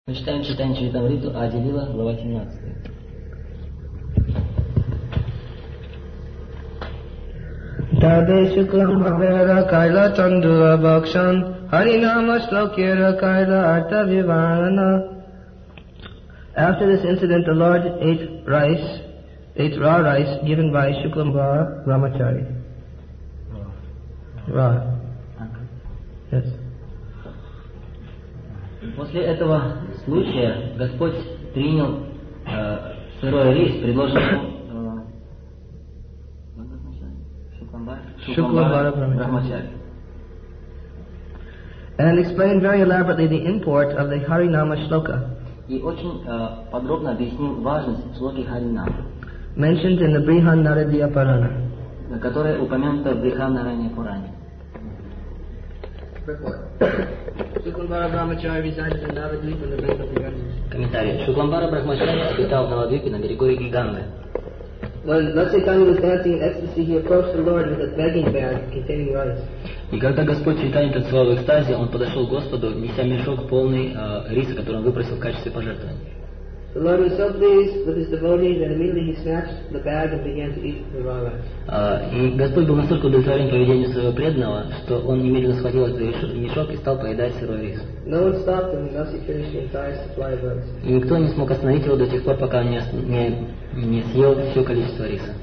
Мы читаем Чаритамриту Ади Лила, глава 17. Tabe Shuklam Bhavera Kaila Chandura Bhakshan Harinama Shlokira Kaila Arta Vivarana. After this incident, the Lord ate raw rice given by Shuklam Brahmachari. Raw. Yes. После этого случая Господь принял сырой рис, предложенный Shuklamvara Brahmachari, and explained very elaborately the import of the Harinama Shloka, и очень подробно объяснил важность шлоки Харинама, mentioned in the Brihan Naradiya Purana. которая упомянута в Бриханаране Пуране. Shuklamvara Brahmachari resided in Navadvip on the bank of the Ganges. Комментарий. Шукламбара Брахмачари обитал в Навадвипе на берегу реки Ганга. When Lord Chaitanya was dancing in ecstasy, he approached the Lord with a begging bag containing rice. И когда Господь Чайтанья танцевал в экстазе, он подошел к Господу, неся мешок полный риса, который он выпросил в качестве пожертвования. The Lord was so pleased with his devotee that immediately he snatched the bag and began to eat the raw rice. И Господь был настолько удовлетворен поведением своего преданного, что он немедленно схватил этот мешок и стал поедать сырой рис. No one stopped him, and thus he finished the entire supply of rice. И никто не смог остановить его до тех пор, пока он не съел все количество риса.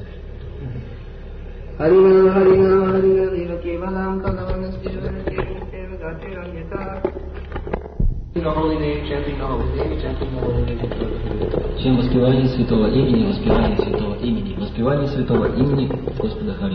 Harinam Harinam Harinam Eva Kevalam Kalavan Spirana Keva Gatiranyata. The holy name, chanting the holy name, chanting the holy name. Чем воспевание святого имени, воспевание святого имени, воспевание святого имени Господа Хари.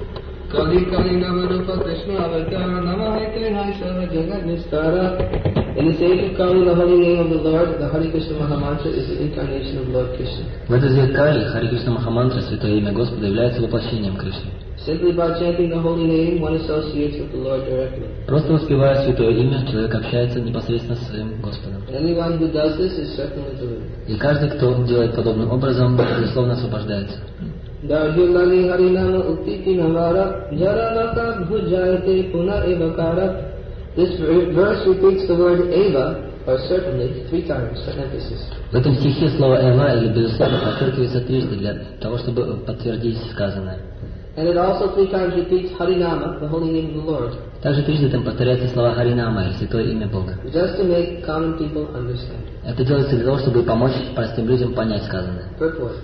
Kali Kali Namarupa Krishna Avatara Namahite Naisava Jagat Nistara. In the sake of Kali, the holy name of the Lord, the Hare Krishna Mahamantra is the incarnation of Lord Krishna. В этот век Кали Хари Кришна Махамантра, святое имя Господа, является воплощением Кришны. Simply by chanting the holy name, one associates with the Lord directly. Просто воспевая святое имя, человек общается непосредственно с своим Господом. Anyone who does this is certainly delivered. И каждый, кто делает подобным образом, безусловно освобождается. Darjulali Harinama Uttiti Navara Jaranaka Bhujayate Puna Evakara. This verse repeats the word Eva, or certainly, 3 times for emphasis. В этом стихе слово «эва» или «безусловно» подчеркивается трижды для того, чтобы подтвердить сказанное. And it also 3 times repeats Harinama, the holy name of the Lord. Также трижды там повторяются слова «Харинама» или «святое имя Бога». Just to make common people understand. Это делается для того, чтобы помочь простым людям понять сказанное. Purport.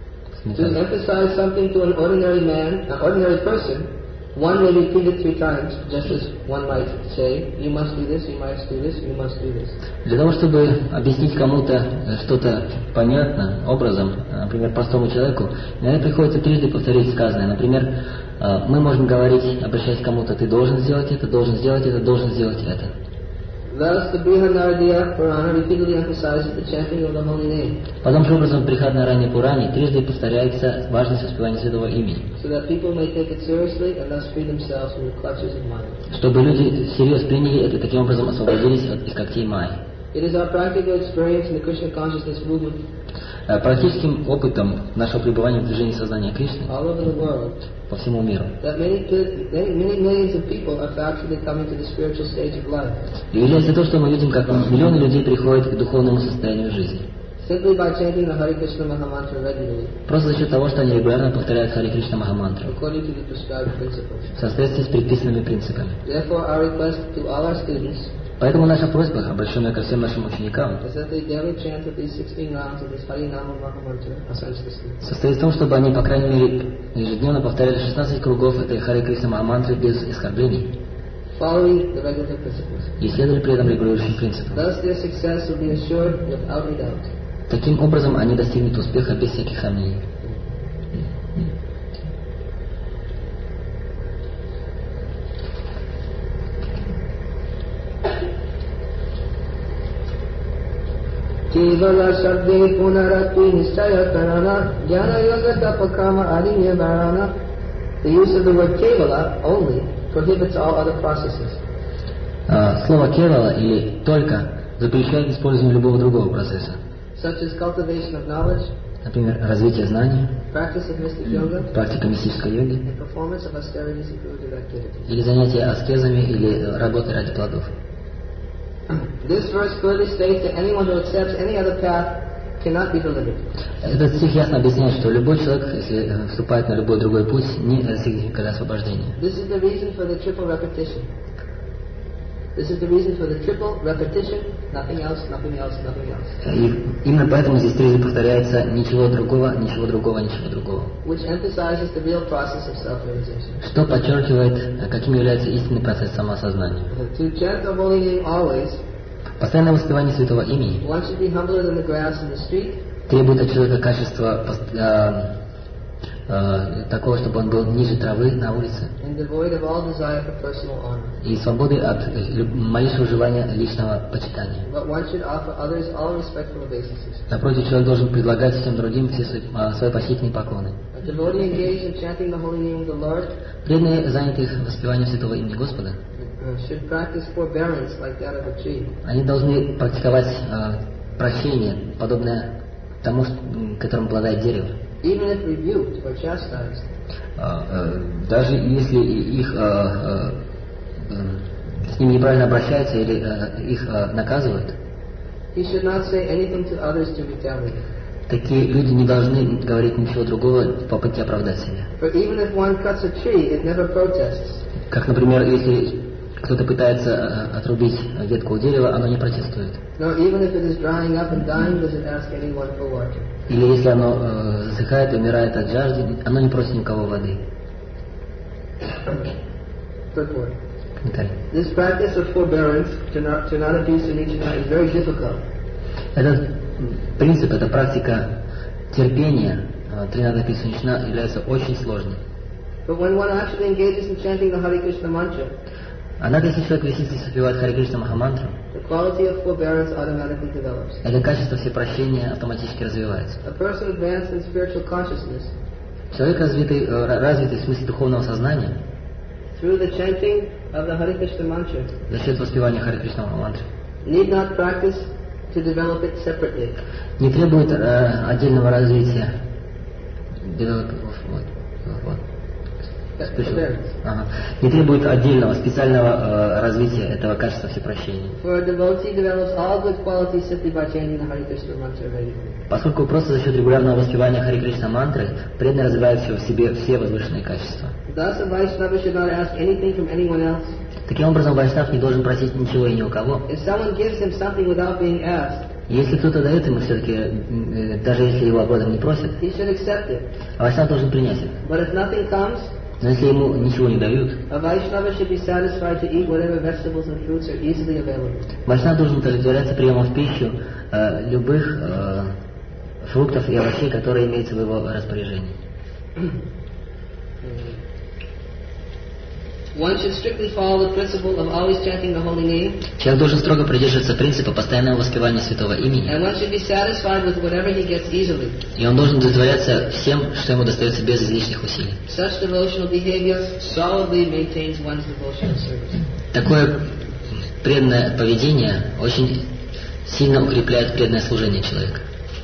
To emphasize something to an ordinary man, an ordinary person, one may repeat it 3 times, just as one might say, you must do this, you must do this, you must do this. Для того, чтобы объяснить кому-то что-то понятно, образом, например, простому человеку, иногда приходится трижды повторить сказанное. Например, мы можем говорить, обращаясь к кому-то, ты должен сделать это, должен сделать это, должен сделать это. Thus, the Brihanaradiya Purana repeatedly emphasizes the chanting of the holy name. Подобным же образом, в Бриханаране Пуране трижды повторяется важность воспевания святого имени. So that people may take it seriously and thus free themselves from the clutches of Maya. Чтобы люди всерьез приняли это и таким образом освободились из когтей Майи. It is our practical experience in the Krishna consciousness movement Практическим опытом нашего пребывания в движении сознания Кришны all over the world по всему миру. that many millions of people are actually coming to the spiritual stage of life. И является то, что мы видим, как миллионы людей приходят к духовному состоянию жизни. Simply by chanting the Hare Krishna Mahamantra regularly. Просто за счет того, что они регулярно повторяют Хари Кришна Махамантру According to the prescribed principles. в соответствии с предписанными принципами. Therefore, our request to all our students Поэтому наша просьба, обращенная ко всем нашим ученикам, is that they daily chant at least 16 rounds of this Harinama Mahamantra senselessly. состоит в том, чтобы они, по крайней мере, ежедневно повторяли 16 кругов этой Хари Кришна Махамантры без оскорблений Following the regular principles. и следовали при этом регулирующим принципам. Thus, their success will be assured without a doubt. Таким образом, они достигнут успеха без всяких сомнений. Kevala Shabde Punarati Nishaya Karana Jnana Yoga Tapakama Adinya Bharana. The use of the word Kevala only prohibits all other processes. Слово «кевала» или «только» запрещает использование любого другого процесса. Such as cultivation of knowledge, Например, развитие знаний, practice of mystic yoga, практика мистической йоги and performance of austerities and fruitive activities. или занятия аскезами или работы ради плодов. This verse clearly states that anyone who accepts any other path cannot be delivered. Этот стих ясно объясняет, что любой человек, если вступает на любой другой путь, не достигнет освобождения. This is the reason for the triple repetition. This is the reason for the triple repetition. Nothing else, nothing else, nothing else. И именно поэтому здесь трижды повторяется ничего другого, ничего другого, ничего другого. Which emphasizes the real process of self-realization. Что подчеркивает, каким является истинный процесс самоосознания. To chant the holy name always. Постоянное воспевание святого имени One should be humbler than the grass in the street. требует от человека качества такого, чтобы он был ниже травы на улице And devoid of all desire for personal honor. и свободы от малейшего желания личного почитания. But one should offer others all respectful obeisances. Напротив, человек должен предлагать всем другим все свои почтительные поклоны. A devotee engaged in chanting the holy name of the Lord Преданные, занятые воспеванием святого имени Господа, should practice forbearance like that of a tree. они должны практиковать прощение, подобное тому, которым обладает дерево. Even if rebuked or chastised. Даже если их с ними неправильно обращаются или их наказывают, He should not say anything to others to retaliate. такие люди не должны говорить ничего другого в попытке оправдать себя. For even if one cuts a tree, it never protests. Как, например, если кто-то пытается отрубить ветку у дерева, оно не протестует. Nor even if it is drying up and dying, does it ask anyone for water. Или если оно засыхает и умирает от жажды, оно не просит никого воды. Purport. Комментарий. This practice of forbearance, to not abuse Sunichana, is very difficult. Этот принцип, эта практика терпения, Тринада Писунична, является очень сложной. But when one actually engages in chanting the Hare Krishna mantra, Однако, если человек действительно воспевает Харе Кришна Махамантру, the quality of forbearance automatically develops. это качество всепрощения автоматически развивается. A person advanced in spiritual consciousness, Человек, развитый в смысле духовного сознания, through the chanting of the Hare Krishna mantra, за счет воспевания Харе Кришна Махамантры, need not practice to develop it separately. не требует отдельного развития. Не требует отдельного, специального развития этого качества всепрощения. For a devotee develops all good qualities simply by chanting the Hare Krishna mantra regularly. Поскольку просто за счет регулярного воспевания Харе Кришна мантры преданный развивает в себе все возвышенные качества. Thus, a Vaishnava should not ask anything from anyone else. Таким образом, Вайшнав не должен просить ничего и ни у кого. If someone gives him something without being asked, Если кто-то дает ему все-таки, даже если его об этом не просят, he should accept it. Вайшнав должен принять это. But if nothing comes, Но если ему ничего не дают, a Vaishnava should be satisfied to eat whatever vegetables and fruits are easily available. Вайшнав должен удовлетворяться приемом в пищу любых фруктов и овощей, которые имеются в его распоряжении. One should strictly follow the principle of always chanting the holy name, Человек должен строго придерживаться принципа постоянного воспевания святого имени, and one should be satisfied with whatever he gets easily. и он должен удовлетворяться всем, что ему достается без излишних усилий. Such devotional behavior solidly maintains one's devotional service. Такое преданное поведение очень сильно укрепляет преданное служение человека.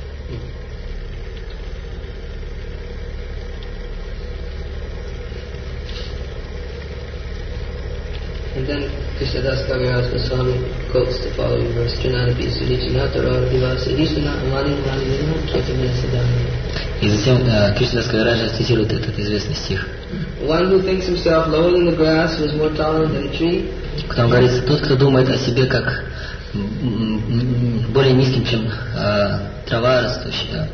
And then Krishnadas Kaviraj Goswami quotes the following verse: Jananapi Sudichinatara Vivasa Dishana Amani Mani Nina Ketamina Sadhana. И затем Кришнадас Кавираджа цитирует этот известный стих. One who thinks himself lower than the grass was more tolerant than a tree. Там говорится, тот, кто думает о себе как более низким, чем трава растущая,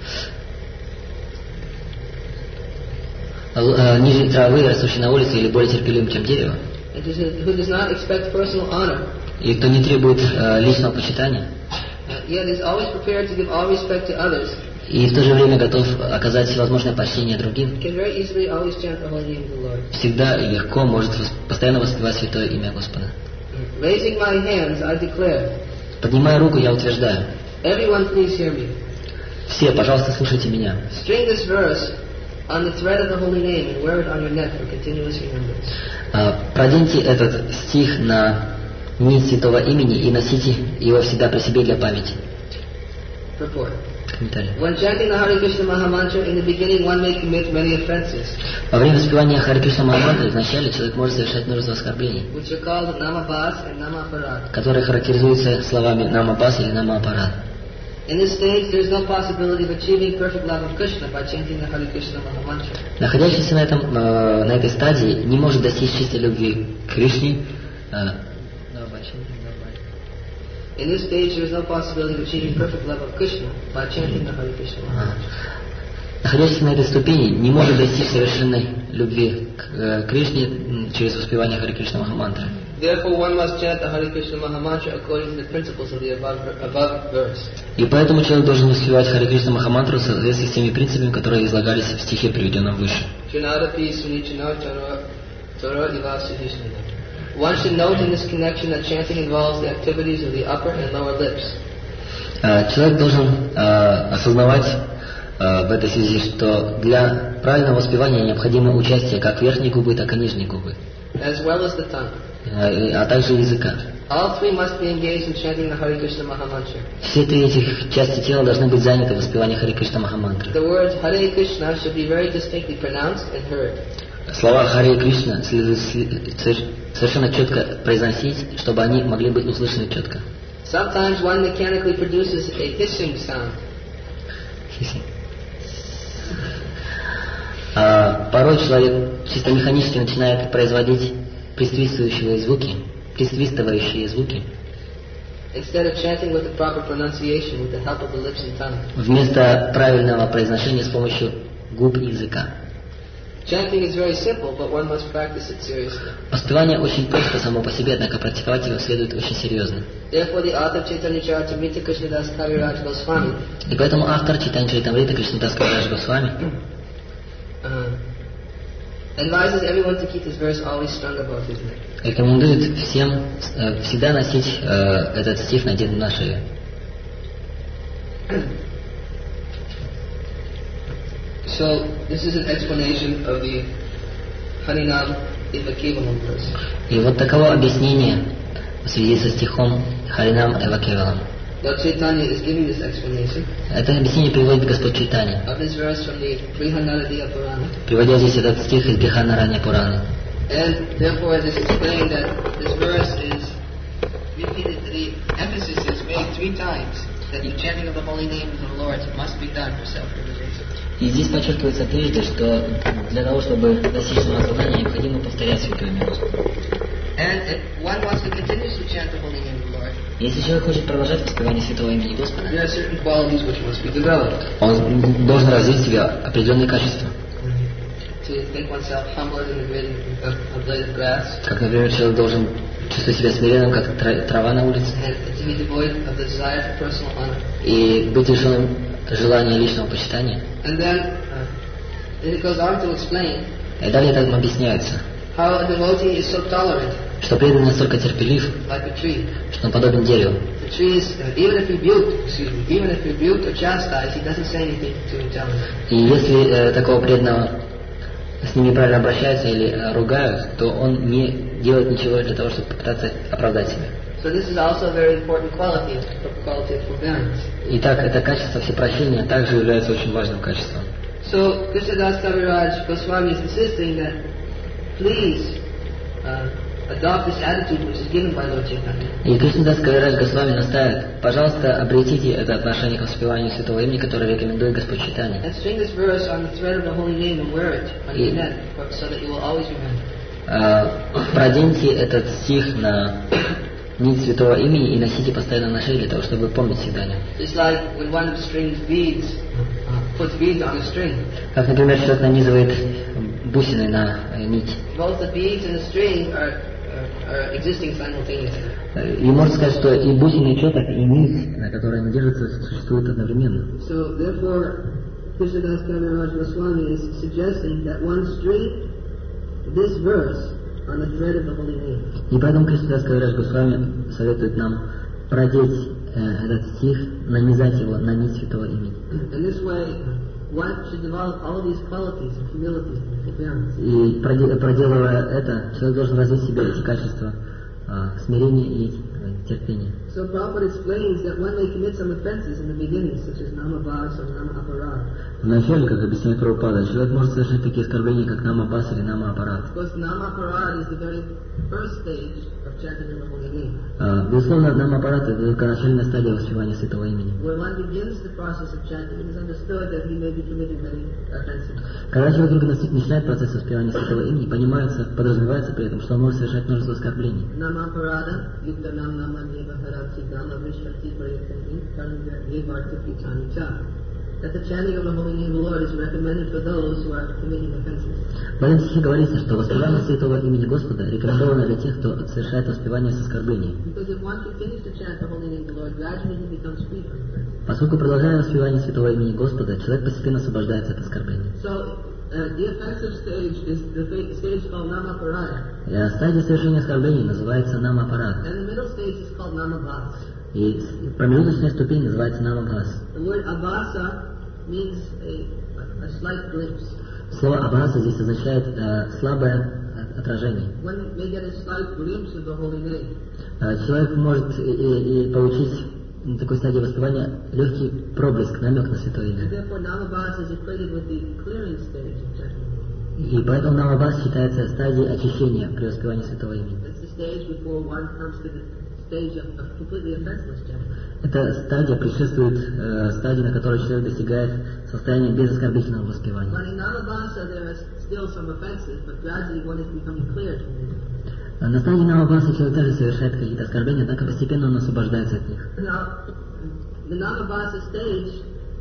ниже травы, растущей на улице, или более терпеливым, чем дерево, Who does not expect personal honor, и кто не требует личного почитания, yet is always prepared to give all respect to others, и в то же время готов оказать всевозможное почтение другим, can very easily always chant the holy name of the Lord. всегда и легко может постоянно воспевать святое имя Господа. Raising my hands, I declare, Поднимая руку, я утверждаю: everyone please hear me. все, пожалуйста, слушайте меня. String this verse on the thread of the holy name and wear it on your neck for continuous remembrance. Проденьте этот стих на нить святого имени и носите его всегда при себе для памяти. Purport. Комментарий. When chanting the Hare Krishna Mahamantra, in the beginning one may commit many offenses, Во время воспевания Харе Кришна Махамантры вначале человек может совершать множество оскорблений, which are called Namabhas and Namaparad. которые характеризуются словами Намапас или Намапарад. In this stage, there is no possibility of achieving perfect love of Krishna by chanting the Hare Krishna Mahamantra. Находящийся на этой стадии не может достичь чистой любви к Кришне. In this stage, there is no possibility of achieving perfect love of Krishna by chanting the Hare Krishna Mahamantra. Находящийся на этой ступени не может достичь совершенной любви к Кришне через воспевание Харе Кришна Махамантры. Therefore, one must chant the Hare Krishna Mahamantra according to the principles of the above verse. И поэтому человек должен воспевать Харе Кришна Махамантру в соответствии с теми принципами, которые излагались в стихе, приведенном выше. One should note in this connection that chanting involves the activities of the upper and lower lips. Человек должен осознавать в этой связи, что для правильного воспевания необходимо участие как верхней губы, так и нижней губы, as well as the tongue. А также языка. All three must be engaged in chanting the Hare Krishna Mahamantra. Все три этих части тела должны быть заняты в воспевании Харе Кришна Махамантры. The words Hare Krishna should be very distinctly pronounced and heard. Слова Харе Кришна следует совершенно четко произносить, чтобы они могли быть услышаны четко. Sometimes one mechanically produces a hissing sound. Порой человек чисто механически начинает производить присвистывающие звуки, Instead of chanting with the proper pronunciation with the help of the lips and tongue. Вместо правильного произношения с помощью губ и языка. Chanting is very simple, but one must practice it seriously. Воспевание очень просто само по себе, однако практиковать его следует очень серьезно. Therefore, the author Chaitanya Charitamrita Krishnadas Kaviraj Goswami. И поэтому автор Чайтанья Чаритамриты Кришнадас Кавирадж Госвами advises everyone to keep this verse always strung about his neck. Рекомендует всем всегда носить этот стих надетым на шею. So, this is an explanation of the Harinam Eva Kevalam verse. И вот таково объяснение в связи со стихом Харинам Эва Кевалам. Lord Chaitanya is giving this explanation Это объяснение приводит Господь Чайтанья, of this verse from the Brihanaradiya Purana. приводя здесь этот стих из Бриханаранья Пураны. And therefore it is explained that this verse is repeated, the emphasis is made 3 times, that the chanting of the holy name of the Lord must be done for self-realization. И здесь подчеркивается трижды, что для того, чтобы достичь самосознания, необходимо повторять святое имя Господа. And if one wants to continuously chant the holy name of the Lord, Если человек хочет продолжать воспевание святого имени Господа, there are certain qualities which must be developed. он должен развить в себе определенные качества. To make oneself humbler than a blade of grass, Как, например, человек должен чувствовать себя смиренным, как трава на улице, and to be devoid of the desire for personal honor. и быть лишенным желания личного почитания. And then it goes on to explain И далее так объясняется, how a devotee is so tolerant, что преданный настолько терпелив, like a tree. что он подобен дереву. The tree is, even if rebuked or chastised, he doesn't say anything to intelligence. И если такого преданного с ним неправильно обращаются или ругают, то он не делает ничего для того, чтобы попытаться оправдать себя. So this is also a very important quality of forbearance. Итак, это качество всепрощения также является очень важным качеством. So Krishnadas Kaviraj Goswami is insisting that please adopt this attitude which is given by Lord Chaitanya. И Кришнадас Кавирадж Госвами настаивает, пожалуйста, обретите это отношение к воспеванию святого имени, которое рекомендует Господь Чайтанья. And string this verse on the thread of the holy name and wear it on your neck, so that you will always remember. Проденьте этот стих на нить святого имени и носите постоянно на шее для того, чтобы помнить всегда о нем. Just like when one strings beads, puts beads on a string. Как, например, человек нанизывает бусины на нить. Both the beads and the string are existing simultaneously. И можно сказать, что и бусины четок, и нить, на которой они держатся, существуют одновременно. So therefore, Krishnadas Kaviraj Goswami is suggesting that one string this verse on the thread of the holy name. И поэтому Кришнадас Кавирадж Госвами советует нам продеть этот стих, нанизать его на нить святого имени. In this way, one should develop all of these qualities of humility and forbearance. И проделывая это, человек должен развить в себе эти качества смирения и терпения. So Prabhupada explains that when they commit some offenses in the beginning, such as namabhas or nama-aparad. Вначале, как объясняет Прабхупада, человек может совершить такие оскорбления, как намабас или намаапарат. Of course, nama-aparad is the very first stage of chanting the holy name. Безусловно, намаапарат — это только начальная стадия воспевания святого имени. When one begins the process of chanting, it is understood that he may be committing many offenses. Когда человек только начинает процесс воспевания святого имени, подразумевается при этом, что он может совершать множество оскорблений. Nama-aparada, yukta nam-nama-neva-harati dhamma-vishvati prayatani karya-yevarti-pitani cha. That the chanting of the holy name of the Lord is recommended for those who are committing offenses. В этом стихе говорится, что воспевание святого имени Господа рекомендовано для тех, кто совершает воспевание с оскорблением. Because if one continues to chant the holy name of the Lord, gradually he becomes free from offenses. Поскольку, продолжая воспевание святого имени Господа, человек постепенно освобождается от оскорблений. So, the offensive stage is the stage called nama-aparada. Стадия совершения оскорблений называется намаапарат. And the middle stage is called nama-bhas. И промежуточная ступень называется намабхас. The word abhasa means a slight glimpse. Слово абхаса здесь означает слабое отражение. One may get a slight glimpse of the holy name. Человек может и получить на такой стадии воспевания легкий проблеск, намек на святое имя. And therefore nama-bhas is equated with the clearing stage of chanting. И поэтому намабхас считается стадией очищения при воспевании святого имени. It's the stage before one comes to the stage of completely offenseless chanting. Эта стадия предшествует стадии, на которой человек достигает состояния безоскорбительного воспевания. But in nama-bhasa there are still some offenses, but gradually one is becoming clear to me. На стадии намабхаса человек также совершает какие-то оскорбления, однако постепенно он освобождается от них. Now, the nama-bhasa stage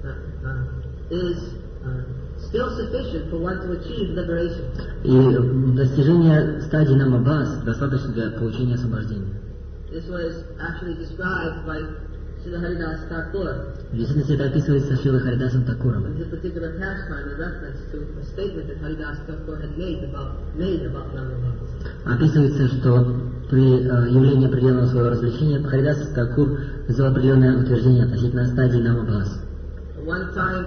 is still sufficient for one to achieve liberation. И достижение стадии намабхас достаточно для получения освобождения. This was actually described by Srila Haridas Thakur. В действительности это описывается Шрилой Харидасом Такуром. In this particular pastime, a reference to a statement that Haridas Thakur had made about nama-bhas. Описывается, что при явлении определенного своего развлечения Харидас Такур сделал определенное утверждение относительно стадии намабхас. One time,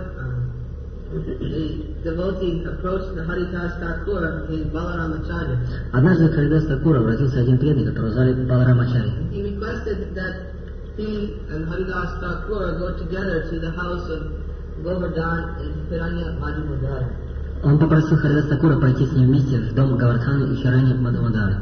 a devotee approached the Haridas Thakur in Balaramacharya. Однажды к Харидас Такуру обратился один преданный, которого звали Баларамачарья. He requested that he and Haridas Thakur go together to the house of Govardhan and Hiranya Madhumodara. Он попросил Харидас Такура пойти с ним вместе в дом Гавардхана и Хирани Мадхумадары.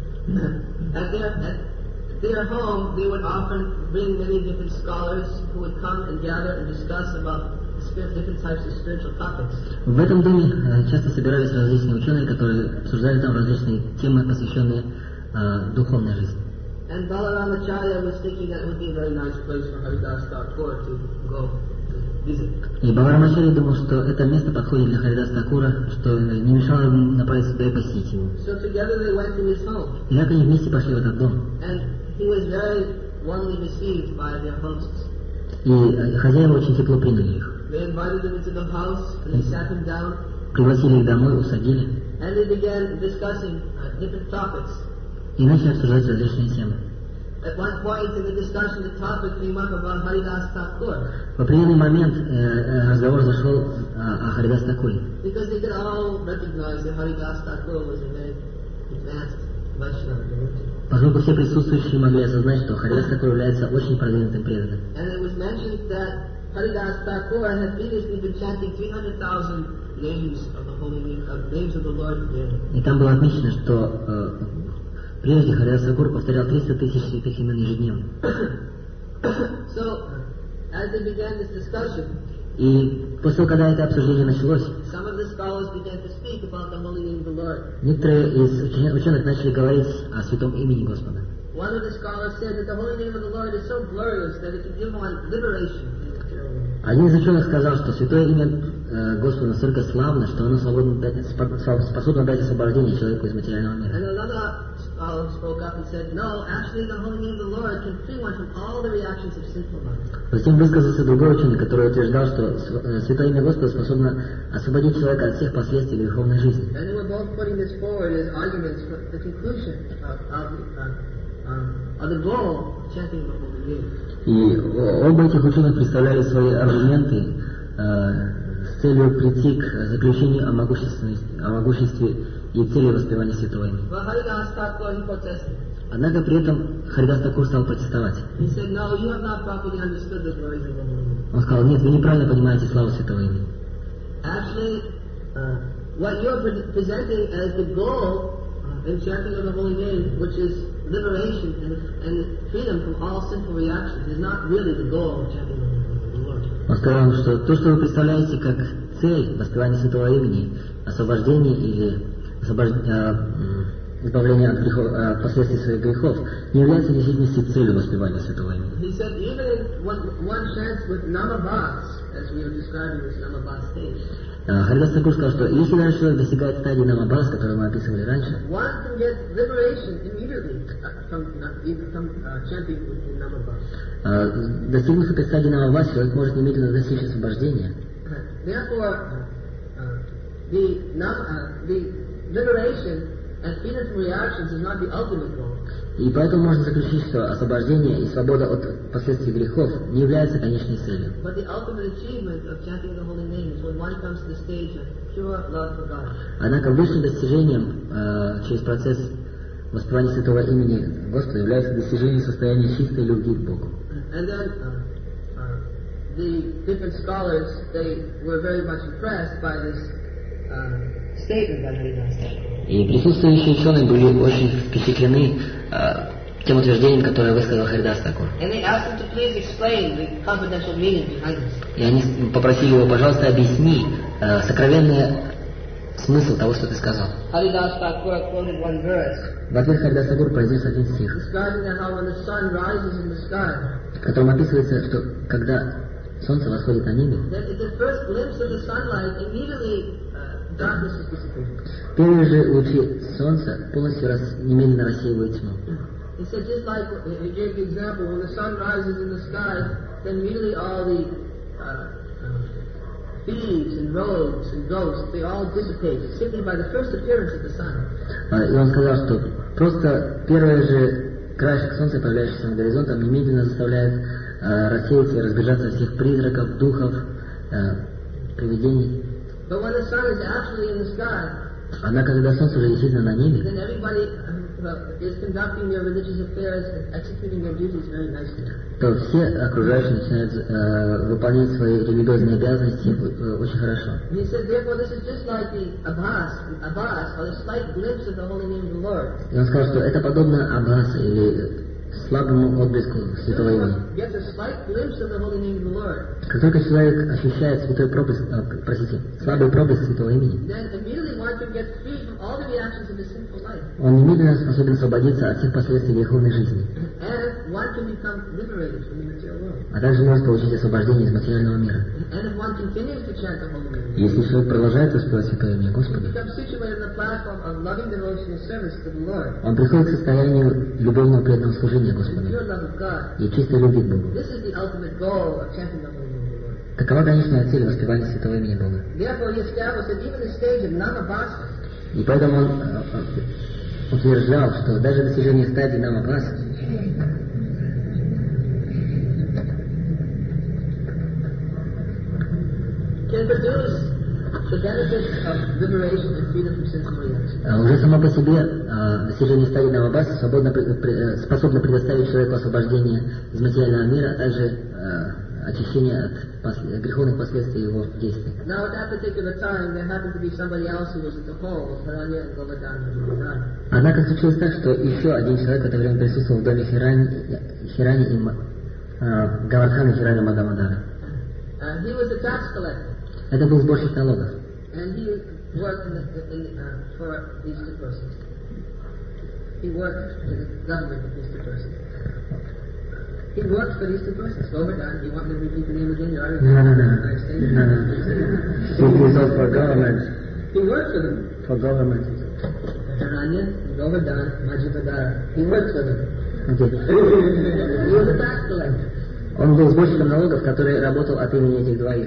At their home, they would often bring many different scholars who would come and gather and discuss about different types of spiritual topics. В этом доме часто собирались различные ученые, которые обсуждали там различные темы, посвященные духовной жизни. And Balaramacharya was thinking that it would be a very nice place for Haridas Thakur to go visit. И Баларамачарья думал, что это место подходит для Харидас Такура, что не мешало ему направиться туда и посетить его. So together they went to his home. И так они вместе пошли в этот дом. And he was very warmly received by their hosts. И хозяева очень тепло приняли их. They invited him into the house and they sat him down. Пригласили их домой, усадили. And they began discussing different topics. И начали обсуждать различные темы. At one point in the discussion, the topic came up about Haridas Thakur. В определенный момент разговор зашел о Харидас Такуре. Because they could all recognize that Haridas Thakur was a very advanced Vaishnava devotee. Поскольку все присутствующие могли осознать, что Харидас Такур является очень продвинутым преданным. And it was mentioned that Haridas Thakur had previously been chanting 300,000 names of the holy name, names of the Lord daily. И там было отмечено, что прежде Харидас Такур повторял 300 тысяч святых имен ежедневно. So, as they began this discussion, и после того, когда это обсуждение началось, some of the scholars began to speak about the holy name of the Lord. некоторые из ученых начали говорить о святом имени Господа. One of the scholars said that the holy name of the Lord is so glorious that it can give one liberation. Один из ученых сказал, что святое имя Господа настолько славно, что оно способно дать освобождение человеку из материального мира. And another scholar spoke up and said, no, actually the holy name of the Lord can free one from all the reactions of sinful life. Затем высказался другой ученый, который утверждал, что святое имя Господа способно освободить человека от всех последствий греховной жизни. And they were both putting this forward as arguments for the conclusion of the goal of chanting the holy name. И оба этих ученых представляли свои аргументы с целью прийти к заключению о могуществе и цели воспевания святого имени. But Haridas Thakur, he protested. Однако при этом Харидас Такур стал протестовать. He said, no, you have not properly understood the glories of the holy name. Он сказал, нет, вы неправильно понимаете славу святого имени. Actually, what you're presenting as the goal in chanting of the holy name, which is liberation and freedom from all sinful reactions, is not really the goal of chanting the holy name of the Lord. Он сказал, что то, что вы представляете как цель воспевания святого имени, освобождение или избавление от грехов, от последствий своих грехов, не является в действительности целью воспевания святого имени. He said, even in one chants with namabhas, as we were describing this namabhas stage. Харидас Такур сказал, что если даже человек достигает стадии намабхас, которую мы описывали раньше, one can get liberation immediately from chanting in namabhas. Достигнув этой стадии намабхас, человек может немедленно достичь освобождения. Therefore, the liberation and freedom from reactions is not the ultimate goal. И поэтому можно заключить, что освобождение и свобода от последствий грехов не являются конечной целью. But the ultimate achievement of chanting the holy name is when one comes to the stage of pure love for God. Однако высшим достижением через процесс воспевания святого имени Господа является достижение состояния чистой любви к Богу. And then the different scholars, they were very much impressed by this statement by Haridas Thakur. И присутствующие ученые были очень впечатлены тем утверждением, которое высказал Харидас Такур. И они попросили его, пожалуйста, объясни сокровенный смысл того, что ты сказал. В ответ Харидас Такур произнес один стих, в котором описывается, что когда солнце восходит на небе, первые же лучи солнца полностью немедленно рассеивают тьму. He said, just like he gave the example, when the sun rises in the sky, then immediately all the thieves and rogues and ghosts, they all dissipate simply by the first appearance of the sun. И он сказал, что просто первый же краешек солнца, появляющийся над горизонтом, немедленно заставляет рассеяться и разбежаться всех призраков, духов, привидений. But when the sun is actually in the sky, однако, когда солнце уже действительно на небе, then everybody is conducting their religious affairs and executing their duties very nicely. То все окружающие начинают выполнять свои религиозные обязанности очень хорошо. He said, therefore, this is just like the abhas, or the slight glimpse of the holy name of the Lord. И он сказал, что это подобно абхас или слабому отблеску святого имени. Как только человек ощущает святой проблеск, слабый проблеск святого имени, он немедленно способен освободиться от всех последствий греховной жизни. А также может получить освобождение из материального мира. Если человек продолжает воспевать святое имя Господа, он приходит к состоянию любовного преданного служения Господу и чистой любви к Богу. Такова конечная цель воспевания святого имени Бога. И поэтому он утверждал, что даже достижение стадии намабхаса уже само по себе достижение стадии намабхаса способно предоставить человеку освобождение из материального мира, а также очищение от греховных последствий его действий. Однако случилось так, что еще один человек в это время присутствовал в доме Хирани и Гавардхана Хирани Мадамадара. Это был сборщик налогов. He worked for these two persons. Govardhan, you want me to repeat the name again? No. He was for government. He worked for them. For government. Hiranya, Govardhan, Majivadara. He worked for them. Okay. He was a tax collector. Он был сборщиком налогов, который работал от имени этих двоих,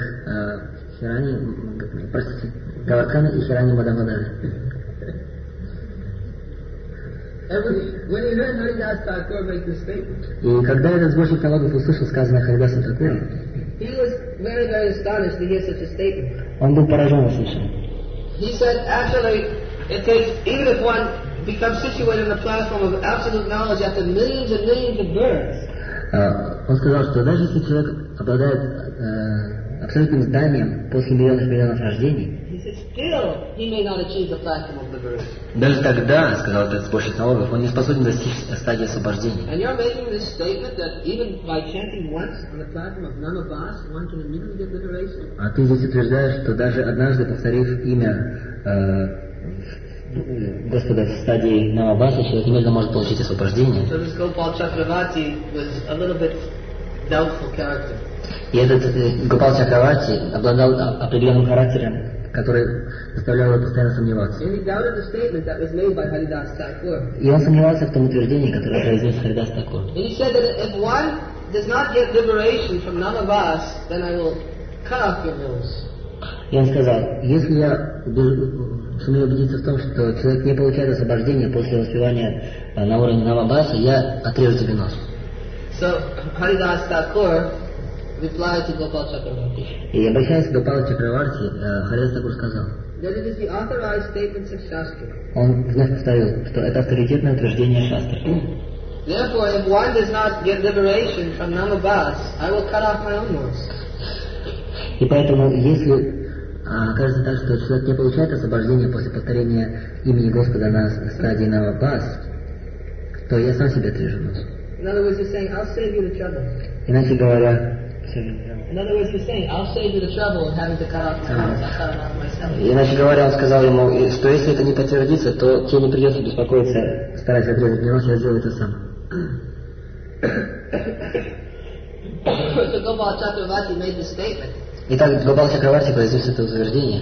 Гавардхана и Хирани Мадамадара. И когда этот сборщик налогов услышал сказанное Харидасом Такуром, он был поражен услышанным. become situated on the platform of absolute knowledge after millions and millions of births. Он сказал, что даже если человек обладает абсолютным знанием после миллионов рождений, даже тогда, сказал этот сборщик налогов, он не способен достичь стадии освобождения. А ты здесь утверждаешь, что даже однажды, повторив имя Господа в стадии Намабаса, человек немедленно может получить освобождение. И этот Гопал Чакраварти обладал определенным характером, который заставлял его постоянно сомневаться. И он сомневался в том утверждении, которое произнес Харидас Такур. И он сказал, если я сумею убедиться в том, что человек не получает освобождения после воспевания на уровне Намабаса, я отрежу тебе нос. И обращаясь к Гопалу Чакраварти, Харидас Такур сказал, он вновь повторил, что это авторитетное утверждение шастры. И поэтому, если окажется так, что человек не получает освобождения после повторения имени Господа на стадии Намабас, то я сам себе отрежу нос. Иначе говоря, он сказал ему, что если это не подтвердится, то тебе не придется беспокоиться, стараясь отрезать мне нос, я сделаю это сам. Итак, Гопал Чакраварти произнес это утверждение.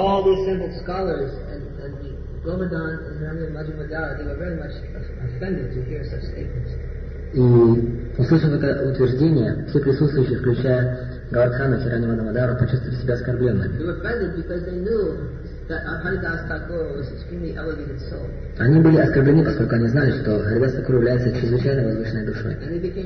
И, услышав это утверждение, все присутствующие, включая Гавардхана, Хиранья Мадамадару, почувствовали себя оскорбленными. Они были оскорблены, поскольку они знали, что Харидас Такур является чрезвычайно возвышенной душой.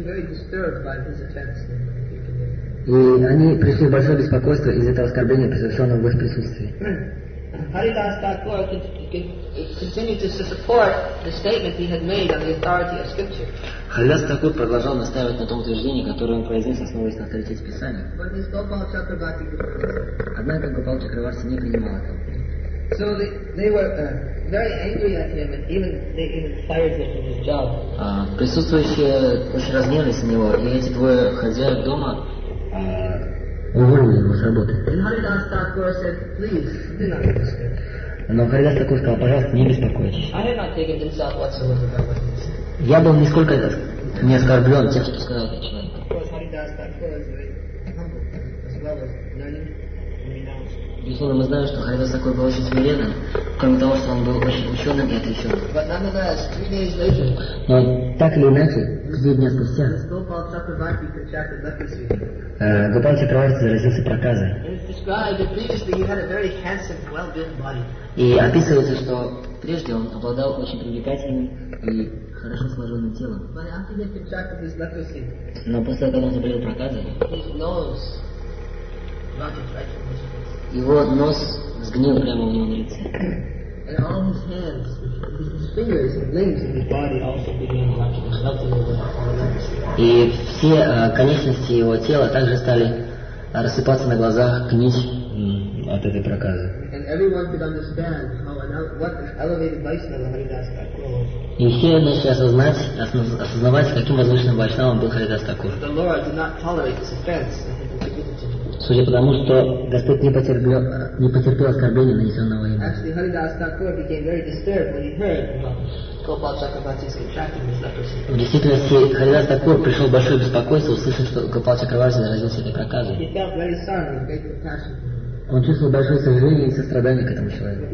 И они пришли в большое беспокойство из этого оскорбления, совершенного в их присутствии. Haridas Thakur continued to support the statement he had made on the authority of Scripture. Харидас Такур продолжал настаивать на том утверждении, которое он произнес, основываясь на авторитете Писания. Однако Гопал Чакраварти не принимал этого. So they were very angry at him, and they even fired him from his job. Присутствующие очень разгневались на него, и эти двое хозяев дома уволили его с работы. Но Харидас Такур сказал, пожалуйста, не беспокойтесь. Я был нисколько не оскорблен тем, что сказал этот человек. Безусловно, мы знаем, что Харидас Такур был очень смиренным, кроме того, что он был очень ученым и отвлеченным. Но так или иначе, 3 дня спустя, Гопал Чакраварти заразился проказой. И описывается, что прежде он обладал очень привлекательным и хорошо сложенным телом. Но после того, когда он заболел проказой, его нос сгнил прямо у него на лице. И все конечности его тела также стали рассыпаться на глазах, гнить от этой проказы. И все начали осознавать, каким возвышенным вайшнавом был Харидас Такур. Судя по тому, что Господь не потерпел оскорбления, нанесенного им. В действительности, Харидас Такур пришел в большое беспокойство, услышав, что Гопал Чакраварти заразился этой проказой. Он чувствовал большое сожаление и сострадание к этому человеку.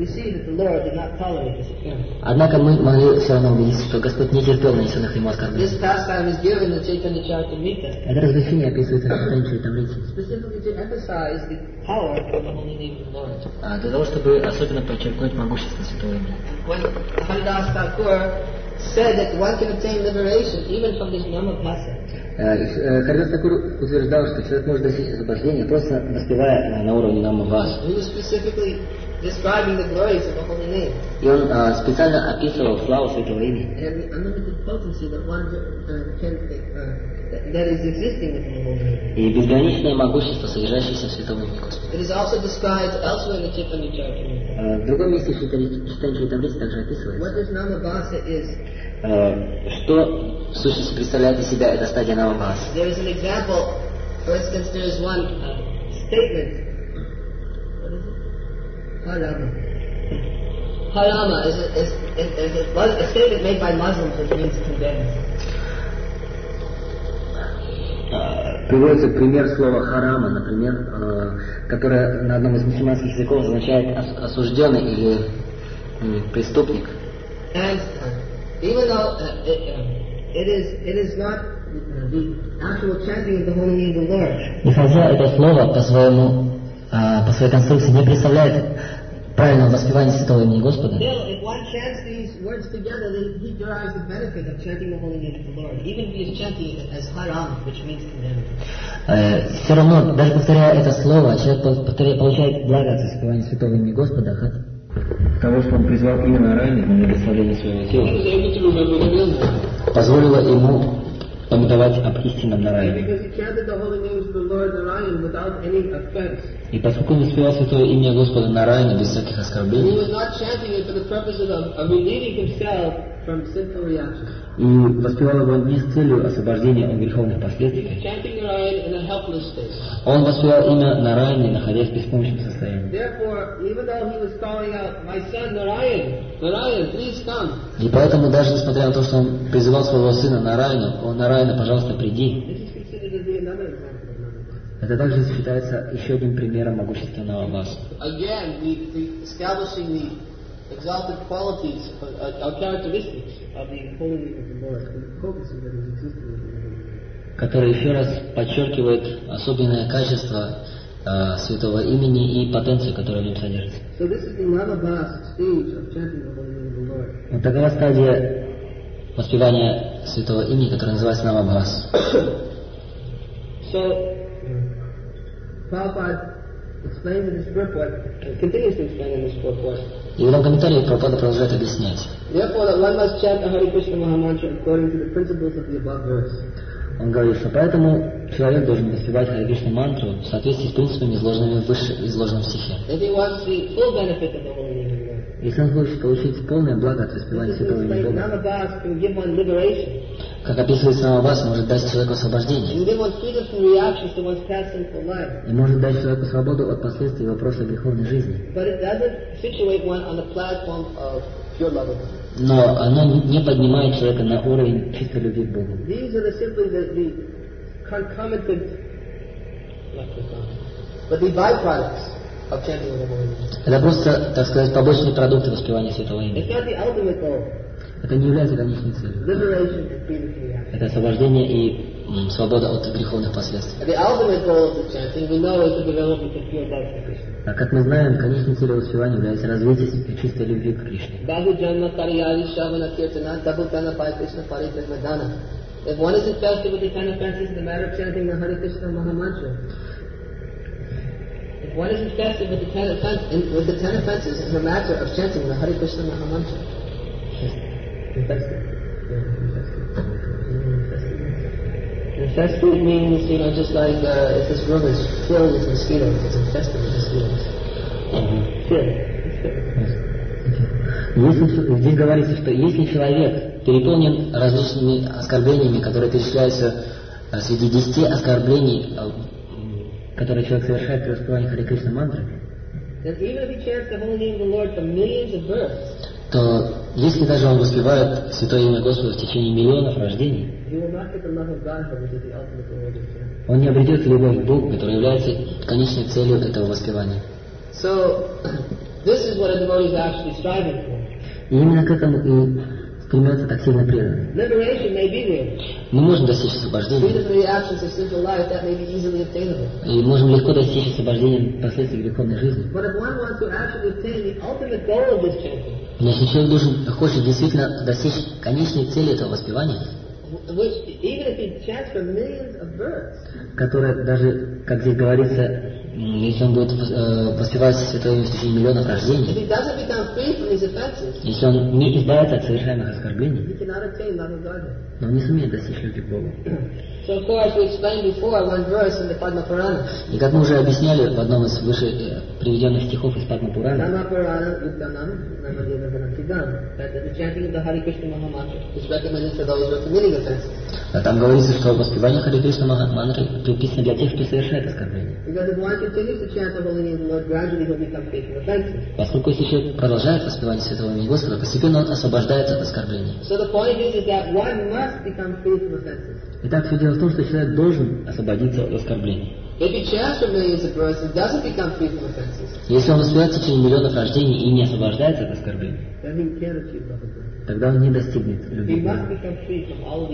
Однако мы могли все равно убедиться, что Господь не терпел нанесенных ему оскорблений. Это развлечение описывается в Чайтанья Чаритамрите. Для того, чтобы особенно подчеркнуть могущество Святого имени. Харидас Такур утверждал, что человек может достичь освобождения, просто воспевая на уровне Нама Бас. Describing the glories of the holy name. И он специально описывал славу святого имени. And the unlimited potency that one that is existing within the holy name. И безграничное могущество, содержащееся в святом имени Господа. It is also described elsewhere in the Chaitanya Charitamrita. В другом месте Чайтанья Чаритамрите также описывается. What this Namabhasa is. Что в сущности представляет из себя эта стадия Намабхаса. There is an example. For instance, there is one statement. Harama. Harama is a statement made by Muslims which means condemned. Приводится пример слова харама, например, которое на одном из мусульманских языков означает осужденный или преступник. And even though it is not the actual chanting of the holy name of the Lord. И хотя это слово по своей конструкции не представляет правильного воспевания святого имени Господа. Still, if one chants these words together, he derives the benefit of chanting the holy name of the Lord, even if he is chanting it as haram, which means condemned. Все равно, даже повторяя это слово, человек получает благо от воспевания святого имени Господа, того, что он призвал именно ранее на благословение своего тела, позволило ему памятовать об истинном Нараяне. И поскольку он воспевал святое имя Господа Нараяна без всяких оскорблений, и воспевал его не с целью освобождения от греховных последствий, он воспевал имя Нараяны, находясь в беспомощном состоянии. И поэтому даже несмотря на то, что он призывал своего сына Нараяну, Нараяна, пожалуйста, приди. Это также считается еще одним примером могущественного Баса. Exalted qualities or characteristics of the holy name of the Lord, and the potency that is existing in the name. Который еще раз подчеркивает особенное качество святого имени и потенцию, которая в нем содержится. So this is the Namabhasa stage of chanting the holy name of the Lord. Вот такова стадия воспевания святого имени, которая называется Намабхаса. So Prabhupada explains in this purport, continues to explain in this purport. И в этом комментарии Прабхупада продолжает объяснять. Therefore, that one must chant the Hare Krishna Mahamantra according to the principles of the above verse. Он говорит, что поэтому человек должен воспевать Харе Кришна мантру в соответствии с принципами, изложенными в выше изложенном стихе. Если он хочет получить полное благо от воспевания святого имени Бога, как описывается Намабхаса, может дать человеку освобождение. И может дать человеку свободу от последствий вопроса греховной жизни. Но оно не поднимает человека на уровень чистой любви к Богу. Это просто, так сказать, побочные продукты воспевания святого имени. Это не является конечной целью. Это освобождение и свобода от греховных последствий. А как мы знаем, конечной целью воспевания является развитие чистой любви к Кришне. If one is infested with the 10 offenses in the matter of chanting the Hare Krishna Mahamantra, if one is infested with the 10 offenses in the matter of chanting the Hare Krishna Mahamantra, infested means, just like if this room is filled with mosquitoes, it's infested with mosquitoes. Здесь говорится, что если человек переполнен различными оскорблениями, которые перечисляются среди 10 оскорблений, которые человек совершает при воспевании Харе Кришна мантры, то если даже он воспевает святое имя Господа в течение миллионов рождений, он не обретет любовь к Богу, которая является конечной целью этого воспевания. This is what a devotee is actually striving for. И именно к этому и стремятся так сильно преданные. Мы можем достичь освобождения. И можем легко достичь освобождения последствий греховной жизни. Но если человек хочет действительно достичь конечной цели этого воспевания, which even if he chants for millions of birds, которое даже, как здесь говорится, если он будет воспевать святое имя в течение миллионов if рождений, he doesn't become free from these offenses, если он не избавится от совершаемых оскорблений, he cannot attain loving Godhead. но он не сумеет достичь любви к Богу. So of course we explained before one verse in the Padma Purana. И как мы уже объясняли в одном из выше приведенных стихов из Падма Пурана, Dhamma Purana Uttanam Namadeva Ganatidam, that the chanting of the Hare Krishna Mahamantra is recommended for those who are committing offenses. там говорится, что воспевание Харе Кришна Мантры предписано для тех, кто совершает оскорбление. Because if one continues to chant the holy name of the Lord, gradually he'll become free from offenses. Поскольку если человек продолжает воспевание святого имени Господа, постепенно он освобождается от оскорблений. So the point is that one must become free from offenses. Итак, все дело в том, что человек должен освободиться от оскорблений. If he chants for millions of births and doesn't become free from offenses, Если он воспевает в течение миллионов рождений и не освобождается от оскорблений, then he can't achieve loving God. тогда он не достигнет любви He к Богу. must become free from all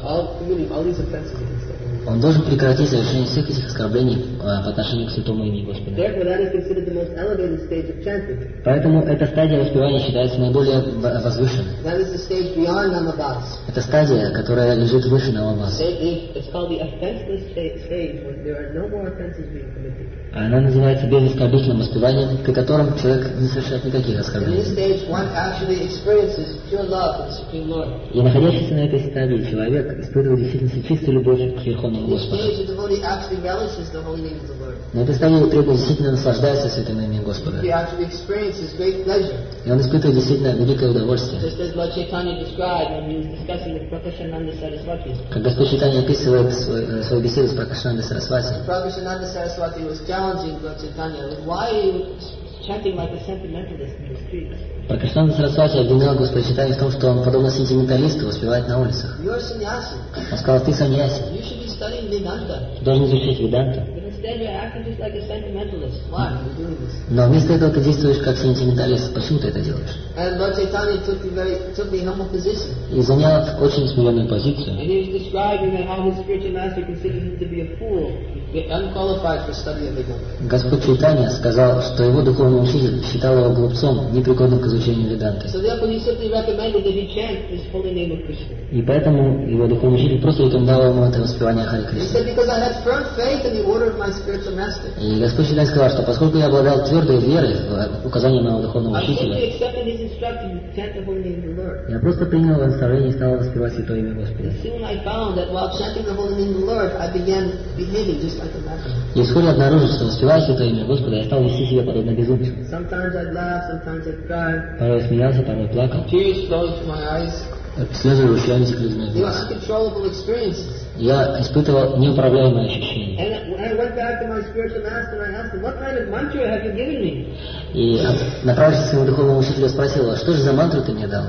these offenses against the Lord. Он должен прекратить совершение всех этих оскорблений по отношению к святому имени Господа. Therefore, that is considered the most elevated stage of chanting. Поэтому эта стадия воспевания считается наиболее возвышенной. That is the stage beyond Namabhas. Это стадия, которая лежит выше Намабхаса. It's called the offenseless stage when there are no more offenses being committed. Она называется безоскорбительным воспеванием, при котором человек не совершает никаких In this оскорблений. stage, one actually experiences pure love for the Supreme Lord. И находящийся на этой стадии человек испытывает действительно чистую любовь к Верховному In this Господу. stage, the devotee actually relishes the holy name of the Lord. На этой стадии преданный действительно наслаждается святым именем Господа. He actually experiences great pleasure. И он испытывает действительно великое удовольствие. Just as Lord Chaitanya described when he was discussing with Prakashananda Saraswati. Как Господь Чайтанья описывает свою беседу с Пракашанандой Сарасвати, Prakashananda Saraswati was challenging Lord Chaitanya with why are you chanting like a sentimentalist in the streets? Пракашананда Сарасвати обвинял Господа Чайтанью в том, что он, подобно сентименталисту, воспевает на улицах. You're a sannyasi. Он сказал: ты саньяси, You should be studying Vedanta. ты должен изучать Веданту. But instead you're acting just like a sentimentalist. Why are you doing this? Но вместо этого ты действуешь как сентименталист. Почему ты это делаешь? And Lord Chaitanya took the humble position. И занял очень смиренную And позицию. he was describing that how his spiritual master considered him to be a fool, unqualified for study of Vedanta. Господь Чайтанья сказал, что его духовный учитель считал его глупцом, непригодным к изучению Веданты. So therefore he simply recommended that he chant this holy name of Krishna. И поэтому его духовный учитель просто рекомендовал ему это воспевание Харе He Кришны. said, because I had firm faith in the order of my spiritual master, И Господь Чайтанья сказал, что поскольку я обладал твердой верой в указание моего духовного I simply учителя, accepted his instruction to chant the holy name of the Lord. я просто принял его наставление и стал воспевать святое имя Господа. And soon I found that while chanting the holy name of the Lord, I began behaving just like a madman. И вскоре обнаружил, что воспевая святое имя Господа, я стал вести себя подобно безумцу. Sometimes I'd laugh, sometimes I'd cry. Порой смеялся, порой плакал. Tears flowing from my eyes. Слезы ручьями текли из моих They were глаз. uncontrollable experiences. Я испытывал неуправляемые ощущения. And when I went back to my spiritual master, I asked him, what kind of mantra have you given me? И, направившись к своему духовному учителю, спросил: что же за мантру ты мне дал?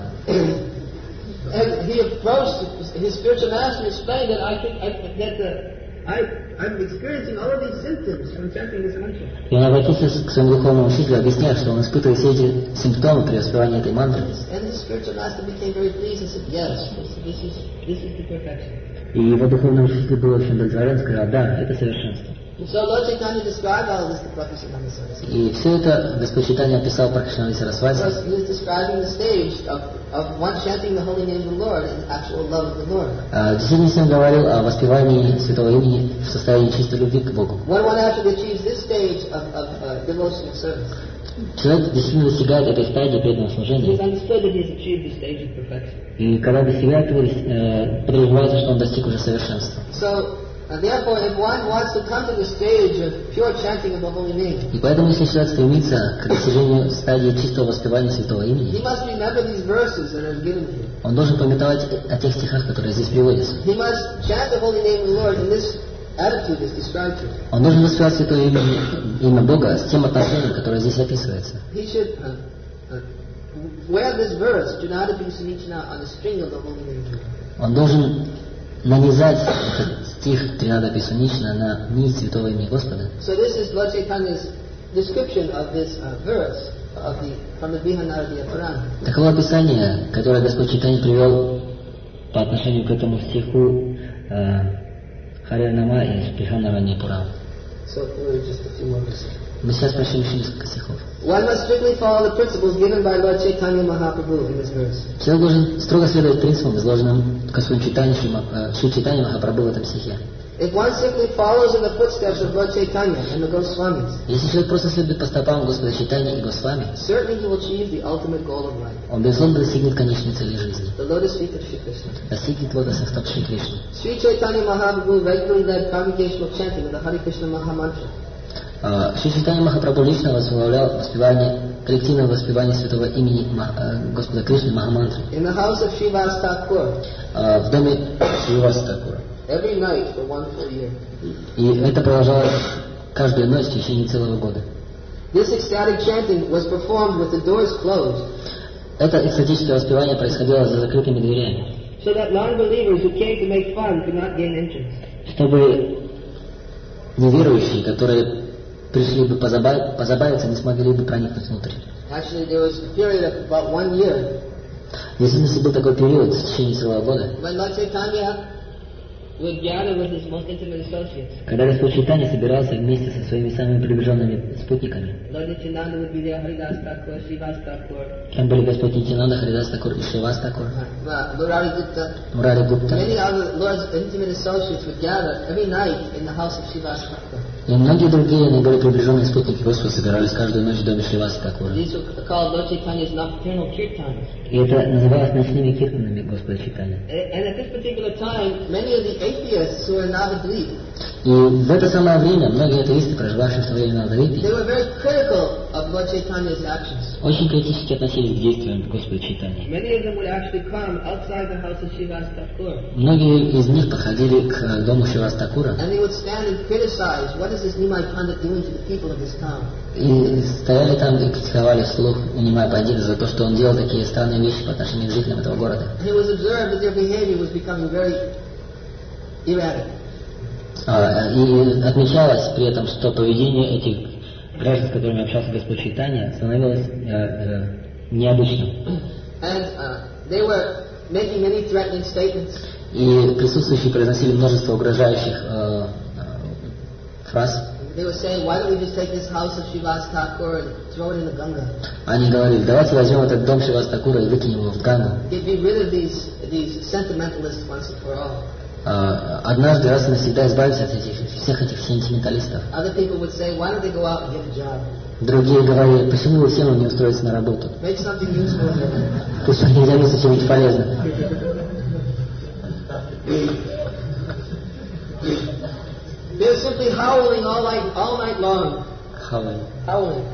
And he approached his spiritual master and explained that I'm experiencing all of these symptoms from chanting this mantra. И он обратился к своему духовному учителю, объясняя, что он испытывает все эти симптомы при воспевании этой мантры. And his spiritual master became very pleased and said, yes, this is the perfection. И его духовный учитель был очень удовлетворен, сказал: да, это совершенство. And so Lord Chaitanya described all of this to Prakashananda Saraswati. И все это Господь Чайтанья описал Пракашананде Сарасвати. Because he was describing the stage of one chanting the holy name of the Lord and actual love of the Lord. В действительности он говорил о воспевании святого имени в состоянии чистой любви к Богу. When one actually achieves this stage of devotional service, Человек действительно достигает этой стадии преданного he has служения. understood that he has achieved the stage of perfection. И когда достигает его, подразумевается, что он достиг уже совершенства. So, therefore, if one wants to come to the stage of pure chanting of the holy name, И поэтому, если человек стремится к достижению стадии чистого воспевания святого he имени, must remember these verses that are given to him. он должен памятовать о тех стихах, которые здесь приводятся. He must chant the holy name of the Lord in this attitude that's described here. Он должен воспевать святое имя Бога с тем отношением, которое здесь описывается. He should wear this verse, Junadapi Sunichana, on the string of the holy name of the Lord. Он должен нанизать этот стих Тринада Писунична на нить святого имени Господа. So this is Lord Chaitanya's description of this verse from the Vihanaradiya Purana. Таково описание, которое Господь Чайтанья привел по отношению к этому стиху Харинама из Бриханарания Пурана. So just a few more verses. Мы сейчас прочтем еще несколько стихов. One must strictly follow the principles given by Lord Chaitanya Mahaprabhu in this verse. Человек должен строго следовать принципам, изложенным Шри Чайтанья Махапрабху в этом стихе. If one simply follows in the footsteps of Lord Chaitanya and the Goswamis, Если человек просто следует по стопам Господа Чайтаньи и Госвами, certainly he will achieve the ultimate goal of life, он безусловно достигнет конечной цели жизни, the lotus feet of Shri Krishna. достигнет лотосных стоп Шри Кришны. Sri Chaitanya Mahaprabhu regularly led congregational chanting of the Hare Krishna Mahamantra. Шри Чайтанья Махапрабху лично возглавлял коллективное воспевание святого имени Господа Кришны Махамантры In the house of Srivas Thakur, в доме Шриваса Такура. every night for 1 full year. И это продолжалось каждую ночь в течение целого года. This ecstatic chanting was performed with the doors closed, Это экстатическое воспевание происходило за закрытыми дверями, so that non-believers who came to make fun could not gain entrance. чтобы неверующие, которые пришли бы позабавиться, не смогли бы проникнуть внутрь. Actually, there was a period of about 1 year В действительности был такой период в течение целого года, when Lord Chaitanya would gather with his most intimate associates. когда Господь Чайтанья собирался вместе со своими самыми приближенными спутниками. Lord Nityananda would be there, Haridas Thakur, Srivas Thakur, Там были Господь Нитянанда, Харидас Такур и Шривас Такур, Murari Gupta. Мурари Гупта. Many other Lord's intimate associates would gather every night in the house of Srivas Thakur. И многие другие наиболее приближенные спутники Господа собирались каждую ночь в доме Шриваса Такура. These were called Lord Chaitanya's nocturnal kirtans. И это называлось ночными киртанами Господа Чайтаньи. And at this particular time, many of the atheists who were in Navadvip, И в это самое время многие атеисты, проживавшие в то время на Навадвипе, they were very critical of Lord Chaitanya's actions. очень критически относились к действиям Господа Чайтаньи. Many of them would actually come outside the house of Srivas Thakur, Многие из них подходили к дому Шриваса Такура and they would stand and criticize, what is this Nimai Pandit doing to the people of his town? и стояли там и критиковали вслух Нимай Пандита за то, что он делал такие странные вещи по отношению к жителям этого города. And it was observed that their behavior was becoming very erratic. И отмечалось при этом, что поведение этих граждан, с которыми общался Господь Чайтанья, становилось необычным. And they were making many threatening statements. И присутствующие произносили множество угрожающих фраз. They were saying, why don't we just take this house of Srivas Thakur and throw it in the Ganga? Они говорили, давайте возьмем этот дом Шриваса Такура и выкинем его в Гангу. Get rid of these sentimentalists once and for all. Однажды раз и навсегда избавиться от всех этих сентименталистов. Other people would say, why don't they go out and get a job? Другие говорили, почему вы всем не устроиться на работу? Make something useful for them. Пусть они займутся чем-нибудь полезным. They're simply howling all night long. Howling.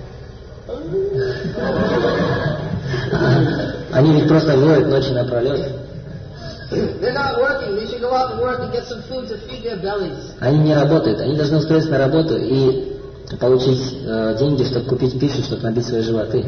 Они ведь просто воют ночи напролет. They're not working. They should go out and work and get some food to feed their bellies. Они не работают. Они должны устроиться на работу и получить деньги, чтобы купить пищу, чтобы набить свои животы.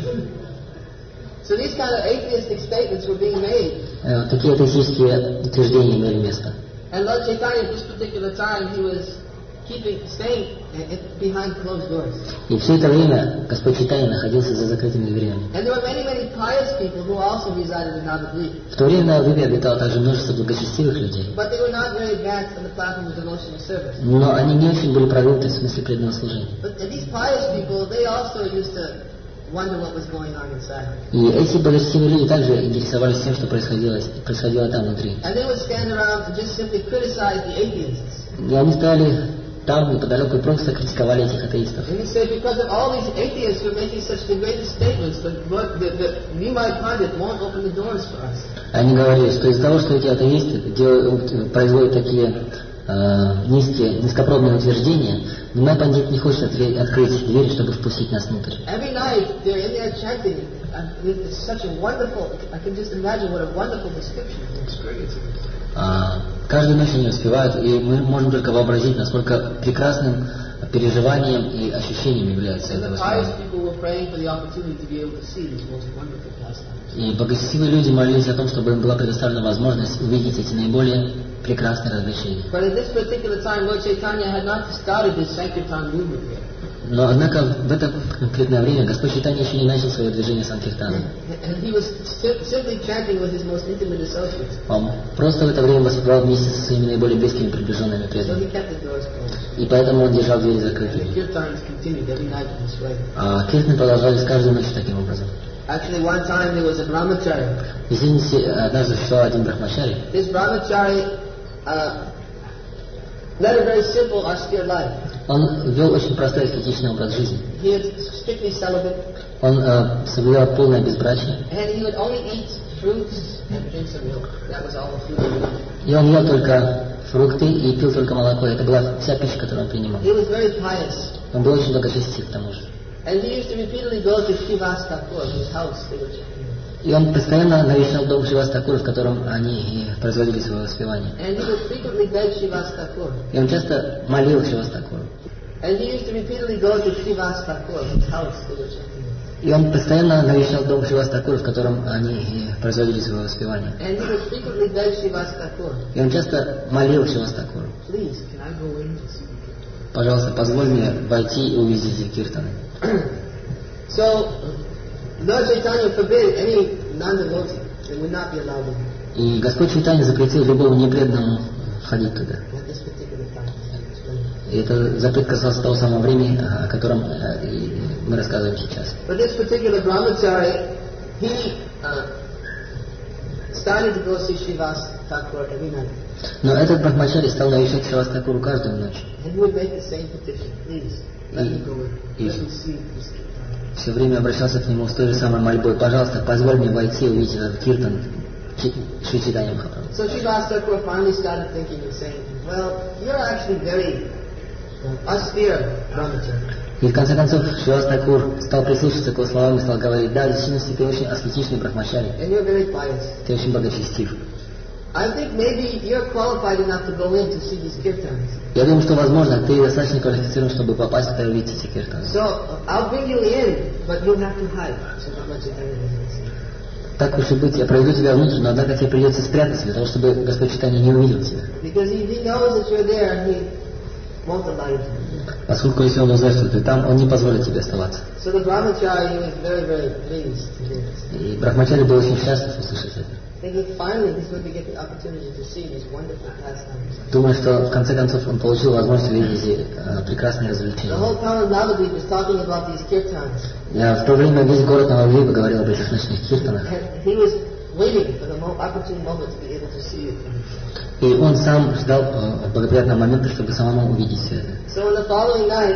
So these kind of atheistic statements were being made. Такие атеистические утверждения имели место. And Lord Chaitanya at this particular time, he was staying behind closed doors. И все это время Господь Чайтанья находился за закрытыми дверями. And there were many pious people who also resided in Navadvip. В то время на Навадвипе обитало также множество благочестивых людей. But they were not very advanced in the platform of devotional service. Но они не очень были продвинуты в смысле преданного служения. But these pious people, they also used to wonder what was going on inside. И эти благочестивые люди также интересовались тем, что происходило там внутри. And they would stand around and just simply criticize the atheists. И они стояли там неподалеку и просто критиковали этих атеистов. And he said, because of all these atheists who are making such degraded statements, the Nimai Pandit won't open the doors for us. Они говорили, что из-за того, что эти атеисты производят такие низкопробные утверждения, Нимай Пандит не хочет открыть двери, чтобы впустить нас внутрь. Every night they're in there chanting. It's such a wonderful. I can just imagine what a wonderful description of the experience it is. Каждую ночь они успевают, и мы можем только вообразить, насколько прекрасным переживанием и ощущением является это воспевание. И благочестивые люди молились о том, чтобы им была предоставлена возможность увидеть эти наиболее прекрасные развлечения. Но, однако, в это конкретное время Господь Чайтанья еще не начал свое движение Санкиртана. Он просто в это время воспевал вместе со своими наиболее близкими приближенными преданными. И поэтому он держал двери закрыты. А киртаны продолжались каждую ночь таким образом. Actually, one time there was a brahmachari. Извините, однажды существовал один брахмачари. This brahmachari led a very simple, austere life. Он вел очень простой аскетичный образ жизни. He was strictly celibate. Он соблюдал полное безбрачие. And he would only eat fruits and drink some milk. That was all the food he would eat. И он ел только фрукты и пил только молоко. Это была вся пища, которую он принимал. He was very pious. Он был очень благочестив к тому же. And he used to repeatedly go to Srivas Thakur, his house. И он постоянно навещал дом Шривас Такура, в котором они производили свое воспевание. And he would frequently beg Srivas Thakur. И он часто молил Шривас Такуру. And he used to repeatedly go to Srivas Thakur, his house. И он постоянно навещал дом Шривас Такура, в котором они производили свое воспевание. And he would frequently beg Srivas Thakur. И он часто молил Шривас Такуру. Please, can I go in to see the Kirtan? Пожалуйста, позволь мне войти и увидеть киртаны. So, Lord Chaitanya forbid any non-devotee. They would not be allowed in. И Господь Чайтанья запретил любому непреданному входить туда. At this particular time. И это запрет касался того самого времени, о котором мы рассказываем сейчас. But this particular brahmachari, he started to go see Srivas Thakur every night. Но этот брахмачари стал навещать Шривас Такуру каждую ночь. And he would make the same petition. Please, let me go in. Let me see this Kirtan. Все время обращался к нему с той же самой мольбой. Пожалуйста, позволь мне войти и увидеть этот киртан Шри Чайтанья Махапрабху. So Srivas Thakur finally started thinking and saying, well, you're actually very austere brahmachari. И в конце концов Шривас Такур стал прислушиваться к его словам и стал говорить: да, в действительности ты очень аскетичный брахмачари. And you're very pious. Ты очень благочестив. I think maybe you're qualified enough to go in to see these kirtans. Я думаю, что, возможно, ты достаточно квалифицирован, чтобы попасть туда и увидеть эти киртаны. So I'll bring you in, but you'll have to hide. So that much it. Так уж и быть, я проведу тебя внутрь, но однако тебе придется спрятаться, для того, чтобы Господь Чайтанья не увидел тебя. Because if he knows that you're there, he won't allow you to. Поскольку если он узнает, что ты там, он не позволит тебе оставаться. So the brahmachari was very, very pleased to hear this. И брахмачари был очень счастлив услышать это. Thinking finally he's going to get the opportunity to see these wonderful pastimes. Думаю, что в конце концов он получил возможность увидеть эти прекрасные The развлечения. whole town of Navadvip was talking about these kirtans. В то время весь город Навадвипа говорил об этих ночных киртанах. And he was waiting for the opportune moment to be able to see it. И он сам ждал благоприятного момента, чтобы самому увидеть все это. So on the following night,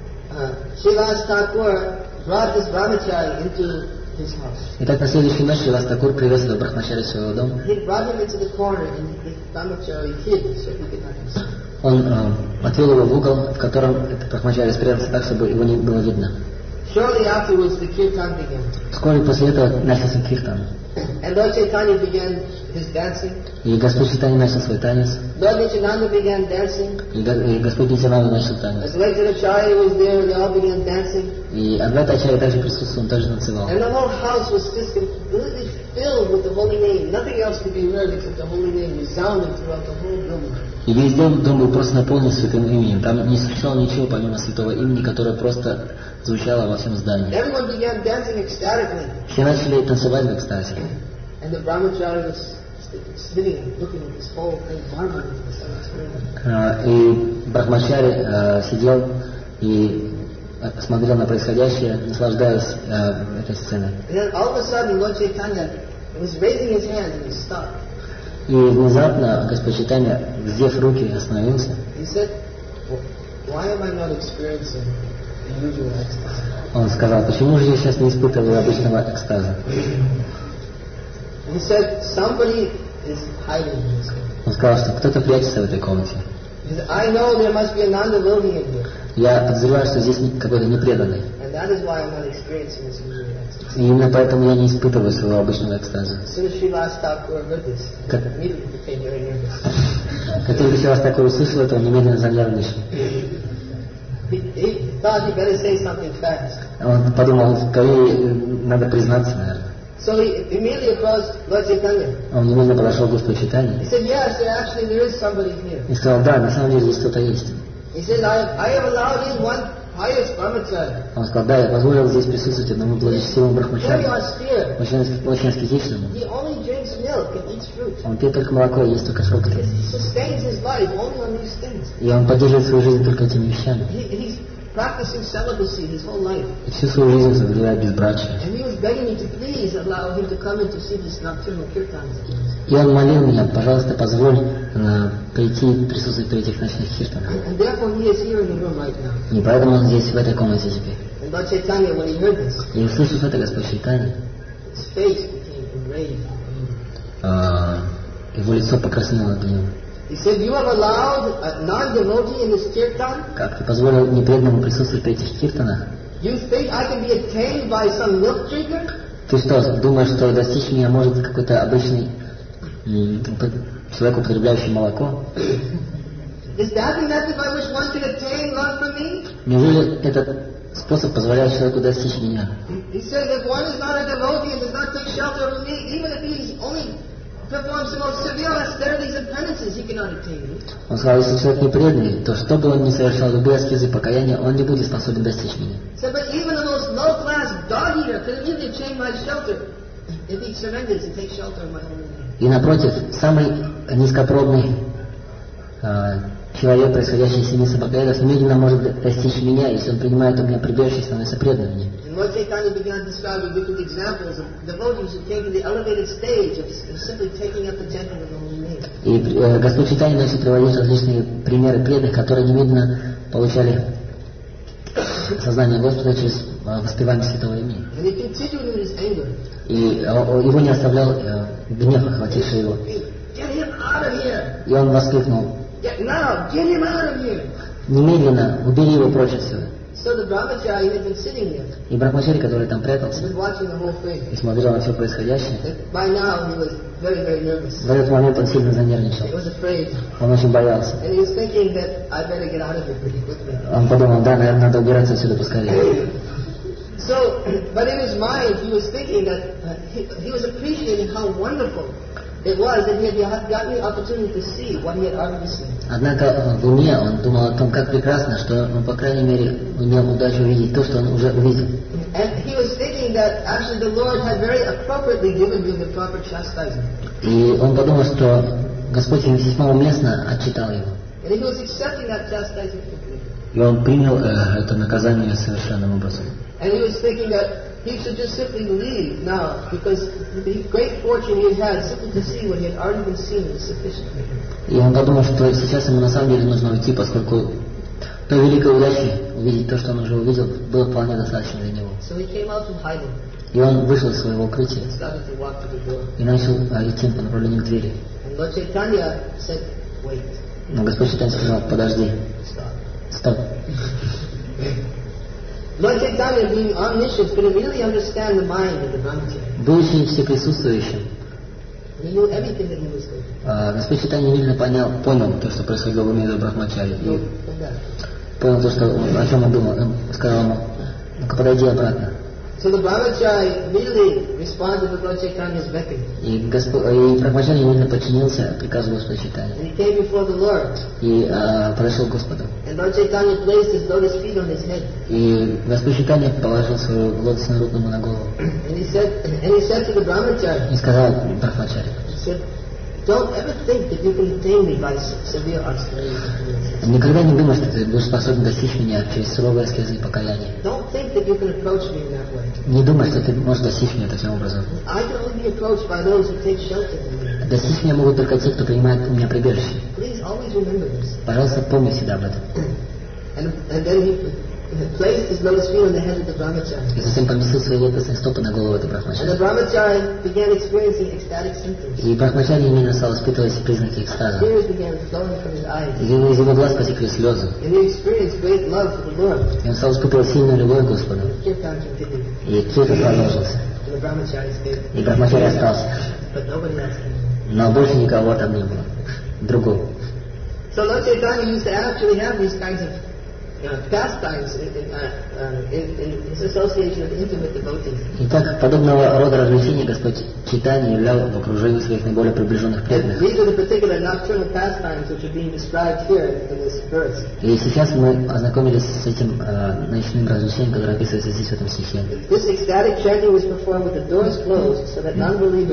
Srivas Thakur brought this brahmachari into his house. Итак, на следующую ночь Шривас Такур привез этого брахмачари в своего дома. He brought him into the corner and the brahmachari hid so he could not be seen. Он отвел его в угол, в котором этот брахмачари спрятался так, чтобы его не было видно. Shortly afterwards, the kirtan began. Вскоре после этого начался киртан. And Lord Chaitanya began his dancing. И Господь Чайтанья начал свой танец. Lord Nityananda began dancing. И Господь Нитянанда начал танец. Advaitacharya was there, they all began dancing. И Адвайтачарья также присутствовал, он также танцевал. And the whole house was just completely filled with the holy name. Nothing else could be heard except the holy name resounding throughout the whole building. И весь дом был просто наполнен святым именем. Там не существовало ничего помимо святого имени, которое просто звучало во всем здании. Everyone began dancing ecstatically. Все начали танцевать в экстазе. And the brahmachari was sitting and looking at this whole thing, marveling at this. И брахмачари сидел и смотрел на происходящее, наслаждаясь этой сценой. And then all of a sudden, Lord Chaitanya was raising his hand and he stopped. И внезапно Господь Чайтанья, вздев руки, остановился. He said, why am I not experiencing the usual ecstasy? Он сказал: почему же я сейчас не испытываю обычного экстаза? He said, somebody is hiding in this room. Он сказал, что кто-то прячется в этой комнате. He said, I know there must be a non-devotee in here. Я подозреваю, что здесь какой-то непреданный. And that is why I'm not experiencing this usual ecstasy. И именно поэтому я не испытываю своего обычного экстаза. As soon as Srivas Thakur heard this, he immediately became very nervous. Как только Шривас Такур услышал это, он немедленно занервничал. He thought he better say something fast. Он подумал, скорее надо признаться, наверное. So he immediately approached Lord Chaitanya. Он немедленно подошел к Господу Чайтанье He said, yes, actually there is somebody here. и сказал: да, на самом деле здесь кто-то есть. He said, I have allowed in one pious brahmachari. Он сказал: да, я позволил здесь присутствовать одному благочестивому Very брахмачари, austere. очень аскетичному. He only drinks milk and eats fruit. Он пьет только молоко и ест только фрукты. He sustains his life only on these things. И он поддерживает свою жизнь только этими вещами. He's practicing celibacy his whole life. И всю свою жизнь соблюдает безбрачие. And he was begging me to please allow him to come in to see these nocturnal kirtans. И он молил меня, пожалуйста, позволь прийти и присутствовать при этих ночных киртанах. And therefore he is here in the room right now. И поэтому он здесь, в этой комнате теперь. And Lord Chaitanya, when he heard this, И услышав это, Господь Чайтанья, his face became enraged. Его лицо покраснело от гнева. He said, you have allowed a non-devotee in this kirtan? Как ты позволил непреданному присутствовать при этих киртанах? You think I can be attained by some milk drinker? Ты что, думаешь, что достичь меня может какой-то обычный человек, употребляющий молоко? Is that the method by which one can attain love for me? Неужели этот способ позволяет человеку достичь меня? He says if one is not a devotee and does not take shelter from me, even if he's only performs the most severe austerities and penances, he cannot attain me. Он сказал, если человек не преданный, то что бы он ни совершал, любые аскезы покаяния, он не будет способен достичь меня. So, but even the most low-class dog-eater can easily attain my shelter if he surrenders and takes shelter in my holy name. И напротив, самый низкопробный человек, происходящий из семьи собакоедов, немедленно может достичь меня, если он принимает у меня прибежище и становится преданным мне. And Lord Chaitanya began describing different examples of devotees who came to the elevated stage of simply taking up the gentle and holy name. И Господь Чайтанья начал приводить различные примеры преданных, которые немедленно получали сознание Господа через воспевание святого имени. And he continued in his anger. И его не оставлял гнев, охвативший его. Get him out of here! И он воскликнул: Now, get him out of here! немедленно убери его прочь отсюда. So the brahmachari had been sitting there И Брахмачари, который там прятался and watching the whole thing. и смотрел на все происходящее, By now he was very, very nervous. в этот момент он сильно занервничал. He was afraid. Он очень боялся. And he was thinking that I better get out of here pretty quickly. Он подумал, да, наверное, надо убираться отсюда поскорее. So, but in his mind he was thinking that he was appreciating how wonderful it was that he had gotten the opportunity to see what he had already seen. Однако в уме он думал о том, как прекрасно, что он, по крайней мере, имел удачу увидеть то, что он уже увидел. And he was thinking that actually the Lord had very appropriately given him the proper chastisement. И он подумал, что Господь весьма уместно отчитал его. And he was accepting that chastisement completely. И он принял это наказание совершенным образом. And he was thinking that he should just simply leave now because the great fortune he had simply to see what he had already been seen was sufficient for him. И он подумал, что сейчас ему на самом деле нужно уйти, поскольку той великой удачи увидеть то, что он уже увидел, было вполне достаточно для него. So he came out from hiding И он вышел из своего укрытия and started to walk to the door. и начал идти по направлению к двери. And Lord Chaitanya said, wait, Но Господь Чайтанья сказал: подожди, stop. стоп. Lord Chaitanya, being omniscient, could immediately understand the mind of the brahmachari. Будучи всеприсутствующим, He knew everything that he was doing. Господь Чайтанья немедленно понял то, что происходило в уме до Брахмачари, и понял то, что, о чем он думал. Он сказал ему: ну-ка подойди обратно. So the brahmachari immediately responded to Lord Chaitanya's beckoning. И Брахмачари немедленно подчинился приказу Господа Чайтаньи And he came before the Lord. и подошел к Господу. And Lord Chaitanya placed his lotus feet on his head. И Господь Чайтанья положил свою лотосную руку ему на голову And he said to the brahmachari, и сказал Брахмачари: he said, don't ever think that you can attain me by severe austerities and penances. никогда не думай, что ты будешь способен достичь меня через суровые аскезы и покаяние. Don't think that you can approach me in that way. Не думай, что ты можешь достичь меня таким образом. I can only be approached by those who take shelter from me. Достичь меня могут только те, кто принимает у меня прибежище. Please always remember this. Пожалуйста, помни всегда об этом. And then he placed his lotus feet on the head of the brahmachari. И затем поместил свои лотосные стопы на голову этой And the Брахмачари. brahmachari began experiencing ecstatic symptoms. И Брахмачари именно стал испытывать признаки экстаза. Tears began flowing from his eyes. Из его глаз потекли слезы. And he experienced great love for the Lord. И он стал испытывать сильную любовь к Господу. Kirtan continued. И киртан продолжился. And the brahmachari stayed. И Брахмачари остался. But nobody else came. Но больше никого там не было. Другого. So Lord Chaitanya used to actually have these kinds of pastimes in his association with intimate devotees. Итак, подобного рода развлечения Господь Чайтанья являл в окружении своих наиболее приближенных And преданных. these are the particular nocturnal pastimes which are being described here in this verse. И сейчас мы ознакомились с этим ночным развлечением, которое описывается здесь в этом стихе. This ecstatic chanting was performed with the doors closed so that non-believers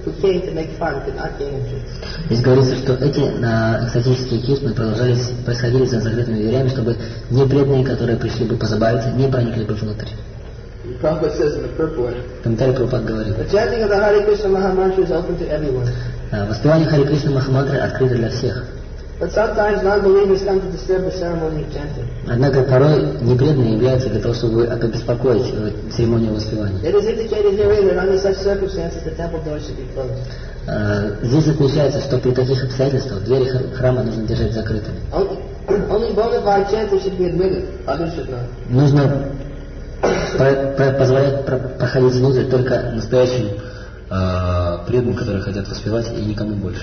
who came to make fun could not gain entrance. Здесь говорится, что эти экстатические киртаны происходили за закрытыми дверями, чтобы непреданные, которые пришли бы позабавиться, не проникли бы внутрь. Prabhupada says in the purport, Комментарий Прабхупад говорит, the chanting of the Hare Krishna Mahamantra is open to everyone. Воспевание Харе Кришны Махамантры открыто для всех. But sometimes non-believers come to disturb the ceremony of chanting. Однако порой непреданные являются для того, чтобы обеспокоить церемонию воспевания. It is indicated herein that under such circumstances the temple doors should be closed. Здесь отмечается, что при таких обстоятельствах двери храма нужно держать закрытыми. Only bona fide chanters should be admitted. Others should not. Нужно позволять проходить внутрь только настоящим преданным, которые хотят воспевать, и никому больше.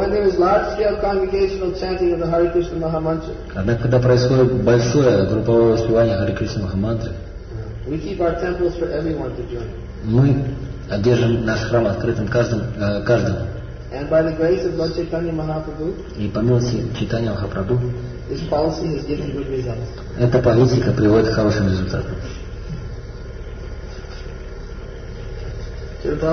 Однако, когда происходит большое групповое воспевание Харе Кришна Махамантры, мы держим наш храм открытым каждому. И по милости Чайтанья Махапрабху эта политика приводит к хорошим результатам. Any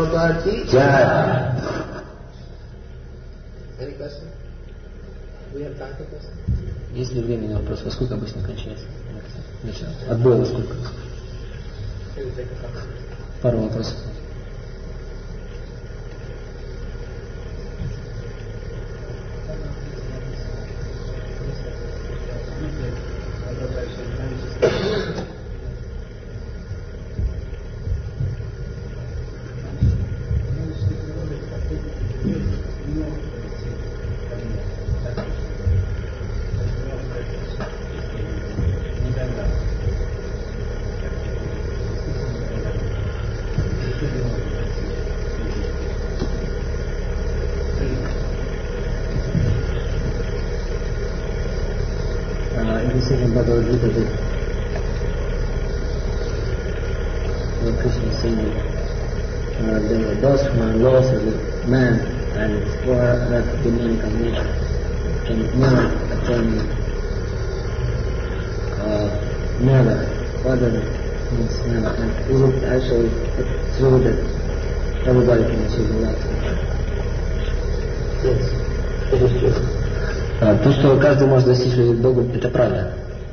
question? Do we have time for questions? Есть ли время на вопрос? Во сколько обычно кончается? Отбой во сколько? Пару вопросов. Bhagavad Gita that Lord Krishna is saying those who are lost as a man and who are not demonic nature can never attain never. Father means never. And is it actually true that everybody can achieve the light? Yes, it is true. То, что каждый может достичь любви к Богу, это правда.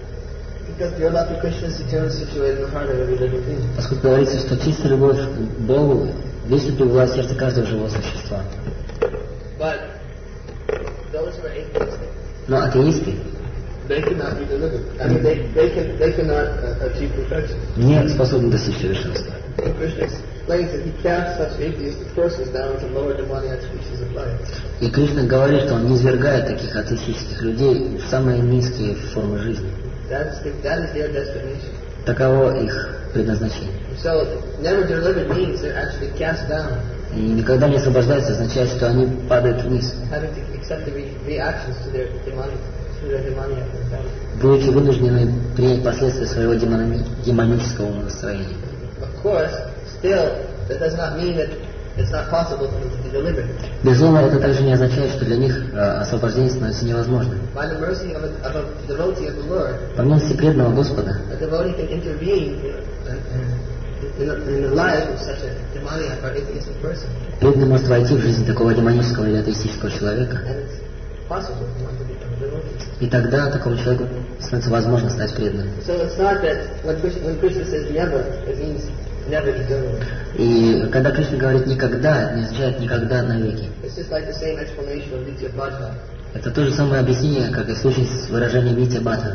Поскольку говорится, что чистая любовь к Богу вечно пребывает в сердце каждого живого существа. Но атеисты не способны достичь совершенства. И Кришна говорит, что он не низвергает таких атеистических людей в самые низкие формы жизни. Таково их предназначение. И никогда не освобождаются означает, что они падают вниз, будучи вынуждены принять последствия своего демонического настроения. Безусловно, это также не означает, что для них освобождение становится невозможным. По милости преданного Господа преданный может войти в жизнь такого демонического или атеистического человека, и тогда такому человеку становится возможно стать преданным. И когда Кришна говорит «никогда», это не означает «никогда навеки». Это то же самое объяснение, как и в случае с выражением «нитья бадха».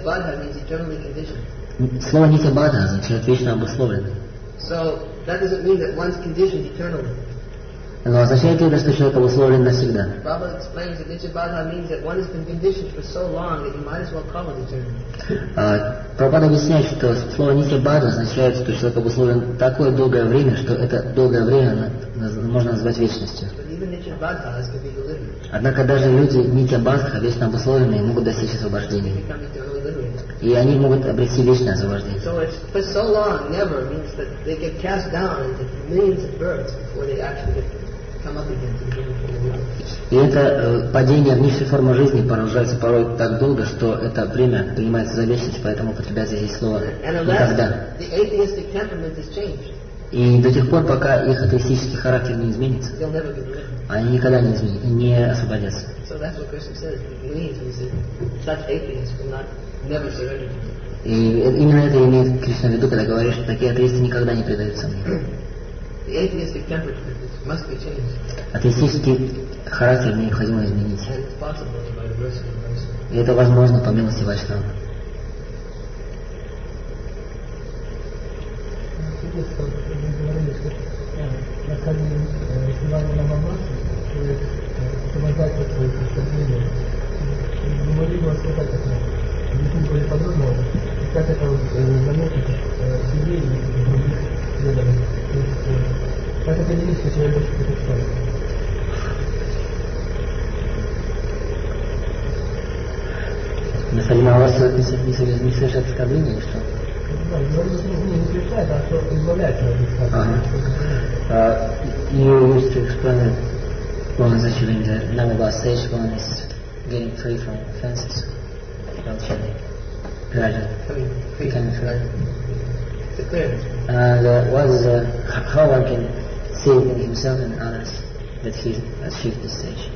Слово «нитья бадха» означает «вечно обусловленный». Но означает ли это, что человек обусловлен навсегда? Прабхупада объясняет, что слово «нитья бадха» означает, что человек обусловлен такое долгое время, что это долгое время можно назвать вечностью. Однако даже люди нитья бадха, вечно обусловленные, могут достичь освобождения. И они могут обрести вечное освобождение. И это падение в низшей формы жизни продолжается порой так долго, что это время принимается за вечность, поэтому употребляется здесь слово «никогда». И до тех пор, пока их атеистический характер не изменится, они никогда не освободятся. И именно это имеет Кришна в виду, когда говорит, что такие атеисты никогда не предаются мне. Атеистический характер необходимо изменить. И это возможно по милости Вайшнава. Как это заметить в себе и в других преданных? Как определить, что человек больше протекает? Наставление, у вас не совершает оскорбление или что? Да, не совершает, а что избавляется от оскорбления. You used to explain that one is achieving the Namava stage, one is getting free from offenses. Gradually becoming free. What is how one can see in himself and others that he achieved this stage?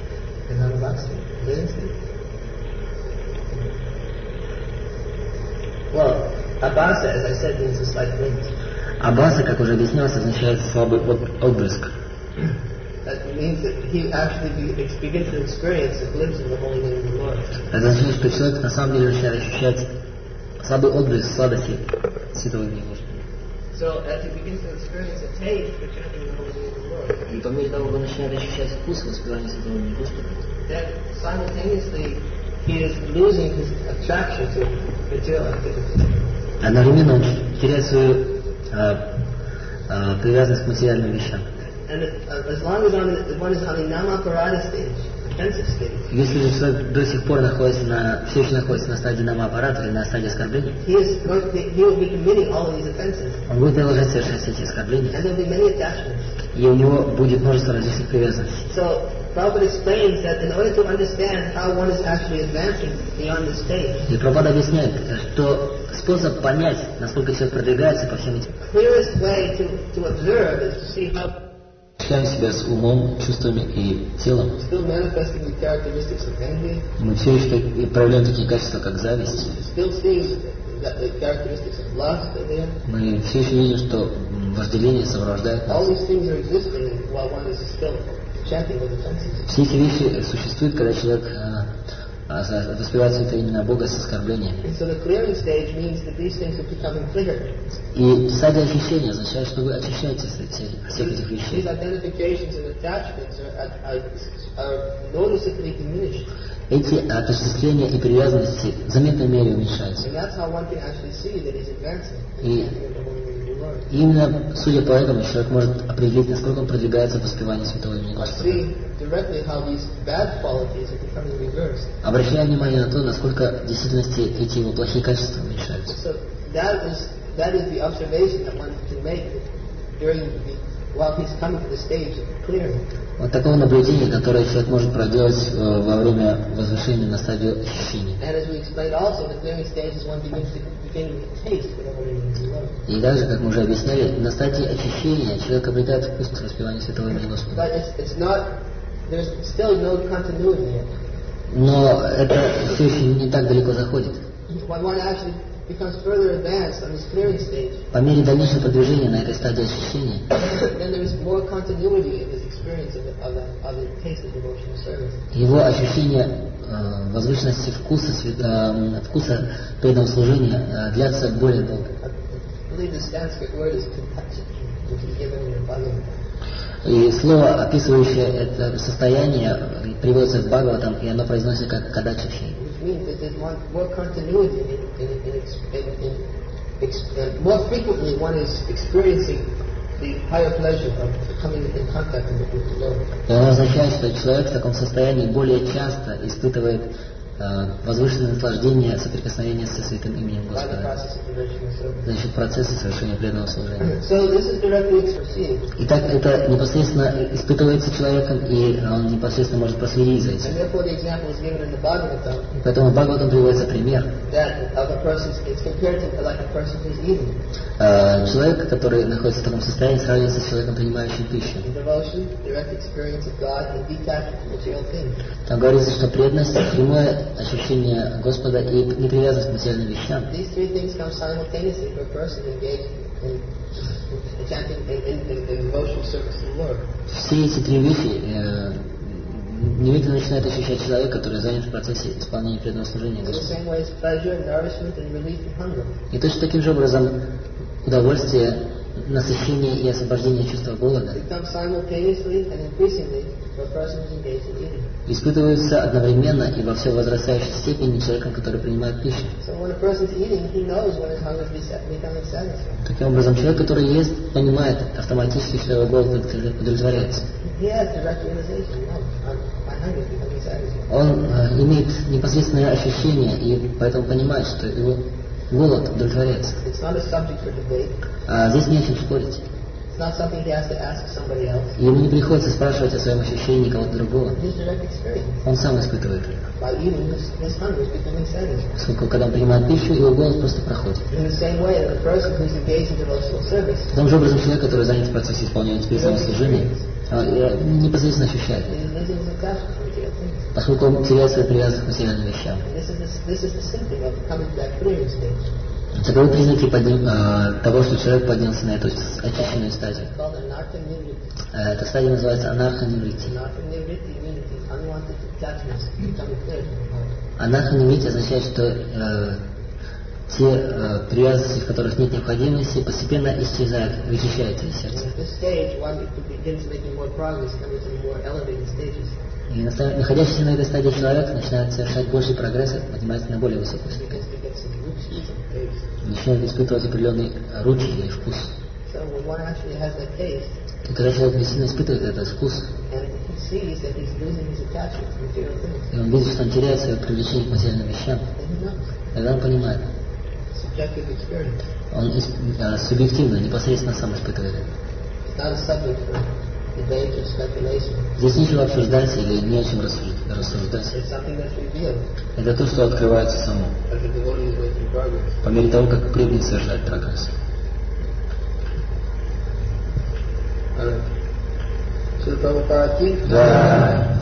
Well, abhasa, as I said, means a slight glint. Абаса, как уже объяснялось, означает слабый отблеск. That means that he actually begins to experience a glimpse of the holy name of the Lord. Это означает, что человек на самом деле начинает ощущать слабый отблеск сладости Святого имени Господа. So as he begins to experience a taste for chanting the holy name of the Lord, И по мере того, как он начинает ощущать вкус воспевания Святого имени Господа, then simultaneously he is losing his attraction to material activity. одновременно он теряет свою привязанность к материальным вещам. And as long as one is on the namaparada stage, offensive stage, Если же человек до сих пор все еще находится на стадии намааппарата или на стадии оскорбления, he will be committing all of these offenses, он будет продолжать совершать все эти оскорбления, and there will be many attachments. и у него будет множество различных привязанностей. So Prabhupada explains that in order to understand how one is actually advancing beyond this stage, И Прабхупада объясняет, что способ понять, насколько человек продвигается по всем этим, clearest way to observe is to see how ощущаем себя с умом, чувствами и телом. still manifesting the characteristics of envy, Мы все еще проявляем такие качества, как зависть. still seeing that the characteristics of lust are there. Мы все еще видим, что вожделение сопровождает All нас. these things are existing while one is still chanting those offenses. Все эти вещи существуют, когда человек воспевает святое имя Бога с оскорблением. And so the clearing stage means that these things are becoming clear. И стадия очищения означает, что вы очищаетесь от всех этих These вещей. identifications and attachments are noticeably diminished. Эти отождествления и привязанности в заметной мере уменьшаются. And that's how one can actually see that he's advancing. И Chanting of the holy name of the Lord. именно, судя по этому, человек может определить, насколько он продвигается в воспевании святого имени I Господа. see directly how these bad qualities are becoming reversed. Обращая внимание на то, насколько в действительности эти его плохие качества уменьшаются. So that is the observation that one can make while he's coming to the stage of clearing. Вот такого наблюдения, которое человек может проделать во время возвышения на стадию очищения. And as we explained also, the clearing stage is one begins to taste for the holy name of the Lord. И также, как мы уже объясняли, на стадии очищения человек обретает вкус к воспеванию святого имени Господа. But it's not, there's still no continuity yet. Но это все еще не так далеко заходит. When one actually becomes further advanced on this clearing stage, По мере дальнейшего продвижения на этой стадии очищения, then there is more continuity in his experience of the taste of devotional service. его ощущение возвышенности вкуса преданного служения длятся более долго. I believe the Sanskrit word is contact, which is given in the Bhagavad. И слово, описывающее это состояние, приводится в Бхагаватам, и оно произносится как кадачичи. Which means that there's more continuity more frequently one is experiencing the higher pleasure of coming in contact with the Lord. И оно означает, что человек в таком состоянии более часто испытывает возвышенное наслаждение соприкосновения со святым именем Господа за счет процесса совершения преданного служения. Итак, это непосредственно испытывается человеком, и он непосредственно может проследить за этим. Поэтому в Бхагаватам приводится пример. Человек, который находится в таком состоянии, сравнивается с человеком, принимающим пищу. Там говорится, что преданность, прямое ощущение Господа и непривязанность к материальным вещам. Все эти три вещи немедленно начинает ощущать человек, который занят в процессе исполнения преданного служения Господу. И точно таким же образом удовольствие, насыщение и освобождение чувства голода испытываются одновременно и во все возрастающей степени человеком, который принимает пищу. Таким образом, человек, который ест, понимает автоматически, что его голод удовлетворяется. Он имеет непосредственное ощущение и поэтому понимает, что его голод удовлетворяется. Здесь не о чем спорить. Ему не приходится спрашивать о своем ощущении кого-то другого. Он сам испытывает это. Поскольку когда он принимает пищу, его голод просто проходит. Таким же образом, человек, который занят в процессе исполнения преданного служения, непосредственно ощущает это. Поскольку он теряет свою привязанность к материальным вещам. Таковы признаки того, что человек поднялся на эту очищенную стадию. Эта стадия называется анарха-ниврити. Анарха-ниврити означает, что те привязанности, в которых нет необходимости, постепенно исчезают, вычищаются из сердца. И находящийся на этой стадии человек начинает совершать больший прогресс, поднимается на более высокую степень. Начинает испытывать определенный ручи или вкус. И когда человек действительно испытывает этот вкус, и он видит, что он теряет свое привлечение к материальным вещам, тогда он понимает. Он субъективно, непосредственно сам испытывает это. Здесь нечего обсуждать или не о чем рассуждать. Это то, что открывается само. По мере того, как преданный совершает прогресс. Да.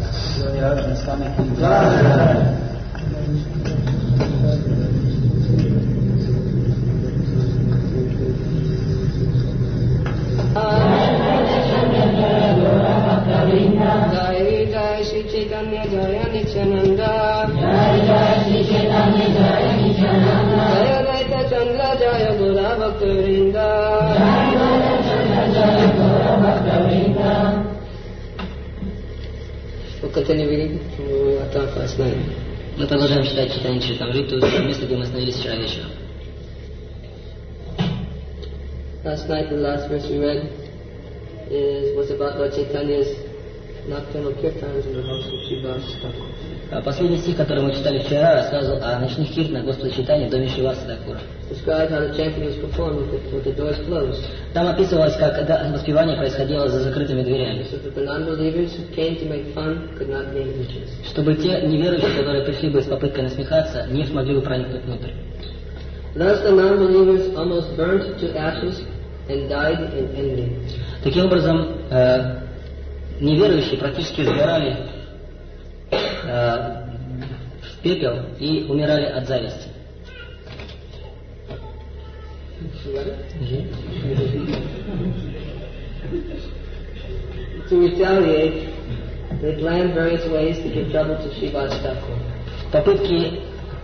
Jai Jai Shri Chaitanya Jaya Nityananda Jai Jai Shri Chaitanya Jaya Nityananda Jaya Daita Chandra Jaya Gora Bhakta Vrinda Jaya Daita Chandra Jaya Gora Bhakta Vrinda. We'll continue reading from where we left off last night. Мы продолжаем читать Чайтанья Чаритамриту с места, где мы остановились вчера вечером. Last night the last verse we read was about Lord Chaitanya's nocturnal kirtans in the house of Srivas Thakur. Последний стих, который мы читали вчера, рассказывал о ночных киртанах Господа Чайтаньи в доме Шриваса Тхакура. Described how the chanting was performed with the doors closed. Там описывалось, как воспевание происходило за закрытыми дверями. So that the non-believers who came to make fun could not gain entrance. Чтобы те неверующие, которые пришли бы с попыткой насмехаться, не смогли бы проникнуть внутрь. Thus the non-believers almost burnt to ashes and died in envy. Таким образом, неверующие практически сгорали в пепел и умирали от зависти. To retaliate, they planned various ways to give trouble to Srivas Thakur. Попытки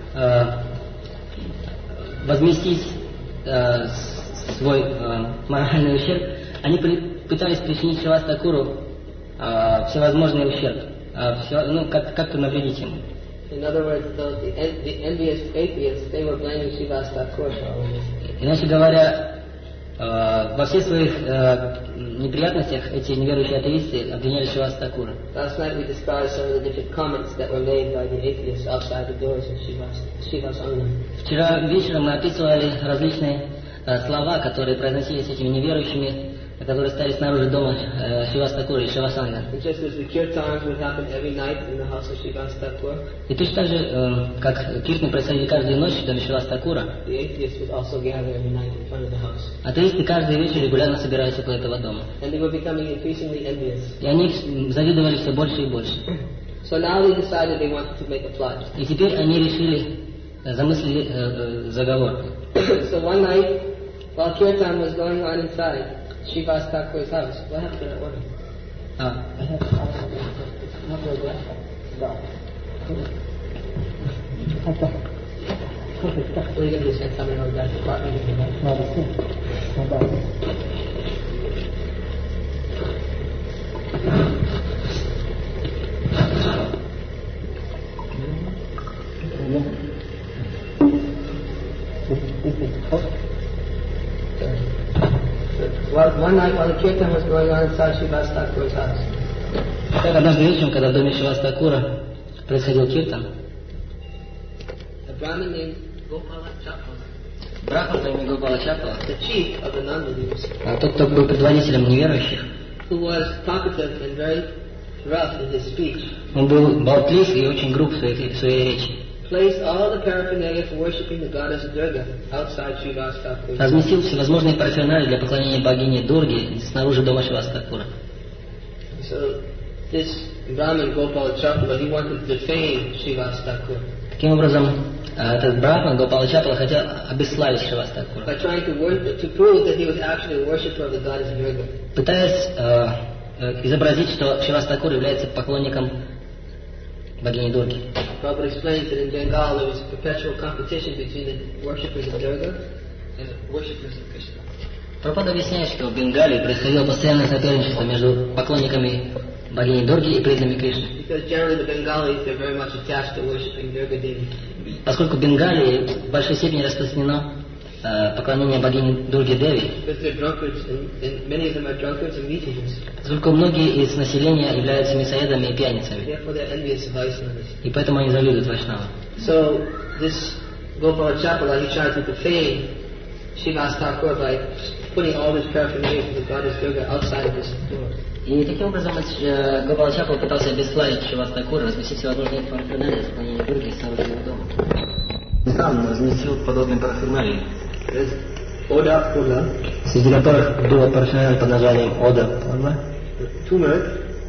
возместить свой моральный ущерб, они пытались причинить Шривасу Тхакуру всевозможный ущерб, как-то навредить ему. In other words, the envious atheists, they were blaming Srivas Thakur for all this. Иначе говоря, Во всех своих неприятностях эти неверующие атеисты обвиняли Шриваса Такура. Last night we described some of the different comments that were made by the atheists outside the doors of Shiva Sangha. Вчера вечером мы описывали различные слова, которые произносились этими неверующими, которые стояли снаружи дома Шриваса Такура и Шива Санга. Just as the kirtans would happen every night in the house of Shivasa Thakur, И точно так же, как киртаны происходили каждую ночь в доме Шриваса Такура, the atheists would also gather every night in front of the house. атеисты каждый вечер регулярно собирались около этого дома. And they were becoming increasingly envious. И они завидовали все больше и больше. So now they decided they wanted to make a plot. И теперь они решили, замыслили заговор. So one night, while kirtan was going on inside Shivasa Thakur's house, what happened to that woman? What are you going to do? Send somebody over that department? One night while the kirtan was going on inside Shivasa Thakur's house, Так, однажды вечером, когда в доме Шриваса Такура происходил киртан, a Brahmin named Gopala Chapala, Брахман по имени Гопала Чапала, the chief of the non-believers, тот, кто был предводителем неверующих, who was talkative and very rough in his speech, он был болтлив и очень груб в своей речи. placed all the paraphernalia for worshipping the goddess Durga outside Shivasa Thakur's house. Разместил всевозможные парфюмерии для поклонения богине Дурги снаружи дома Шриваса Такура. So this Brahmin Gopala Chapala, he wanted to defame Shivasa Thakur Таким образом, этот Брахман Гопала Чапала хотел обесславить Шриваса Такура, by trying to prove that he was actually a worshipper of the goddess Durga. пытаясь изобразить, что Шриваса Такур является поклонником богини Дурги. Prabhupada explains that in Bengal there was a perpetual competition between the worshippers of Durga and the worshippers of Krishna. Прабхупада объясняет, что в Бенгалии происходило постоянное соперничество между поклонниками богини Дурги и преданными Кришны. Because generally the Bengalis, they're very much attached to worshipping Durga Devi. Поскольку в Бенгалии в большой степени распространено поклонение богини Дурги Деви, Because they're drunkards and many of them are drunkards and meat-eaters. поскольку многие из населения являются мясоедами и пьяницами, Therefore they're envious of Vaishnavas. и поэтому они завидуют вайшнавам. So this Gopala Chapala, he tried to defame Shivasa Thakur by putting all this paraphernalia for the goddess Durga outside of his door. И таким образом Гопала Чапала пытался обесславить Шриваса Такура, разместить всевозможные парфюмерии с поклонением Дурги снаружи его дома. Сам разместил подобные парфюмерии, There's Oda Pula, среди которых было парфюмерия под названием Ода Пурва, turmeric,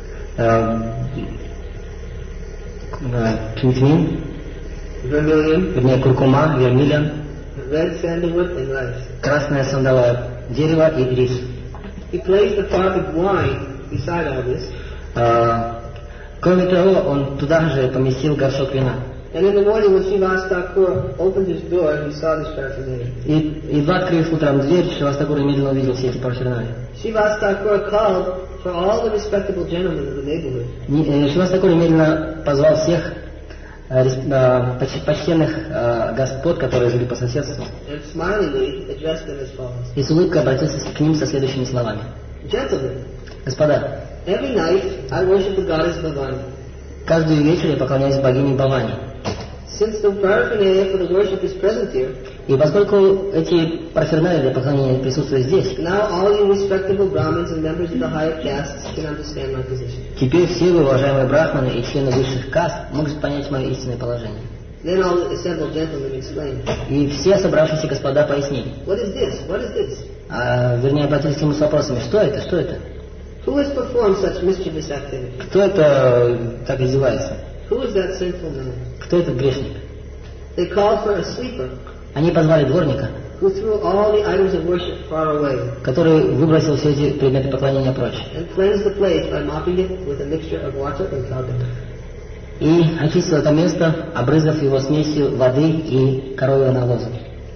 квитмин, vermilion, вернее куркума, вермиллион, red sandalwood, and rice. красное сандаловое дерево и рис. He placed a pot of wine beside all this, Кроме того, он туда же поместил горшок вина. and in the morning when Shivasa Thakur opened his door, he saw this paraphernalia. И едва открыв утром дверь, Шриваса Такур немедленно увидел все эти парфюмерии. Shivasa Thakur called for all the respectable gentlemen of the neighborhood. Шриваса Такур немедленно позвал всех почтенных господ, которые жили по соседству, And smilingly addressed them as follows. и с улыбкой обратился к ним со следующими словами. Gentlemen, Господа, every night I worship the goddess Bhavani. каждый вечер я поклоняюсь богине Бхавани. Since the paraphernalia for the worship is present here, И поскольку эти парфюмерии для поклонения присутствуют здесь, now all you respectable Brahmins and members of the higher castes can understand my position. теперь все вы, уважаемые брахманы и члены высших каст, могут понять мое истинное положение. Then all the assembled gentlemen explained, И все собравшиеся господа пояснили. what is this? What is this? Вернее, обратились к нему с вопросами, что это, что это? Who has performed such mischievous activity? Кто это так издевается? Who is that sinful man? Кто этот грешник? They called for a sweeper Они позвали дворника, who threw all the items of worship far away который выбросил все эти предметы поклонения прочь and cleansed the place by mopping it with a mixture of water and cow dung. и очистил это место, обрызгав его смесью воды и коровьего навоза.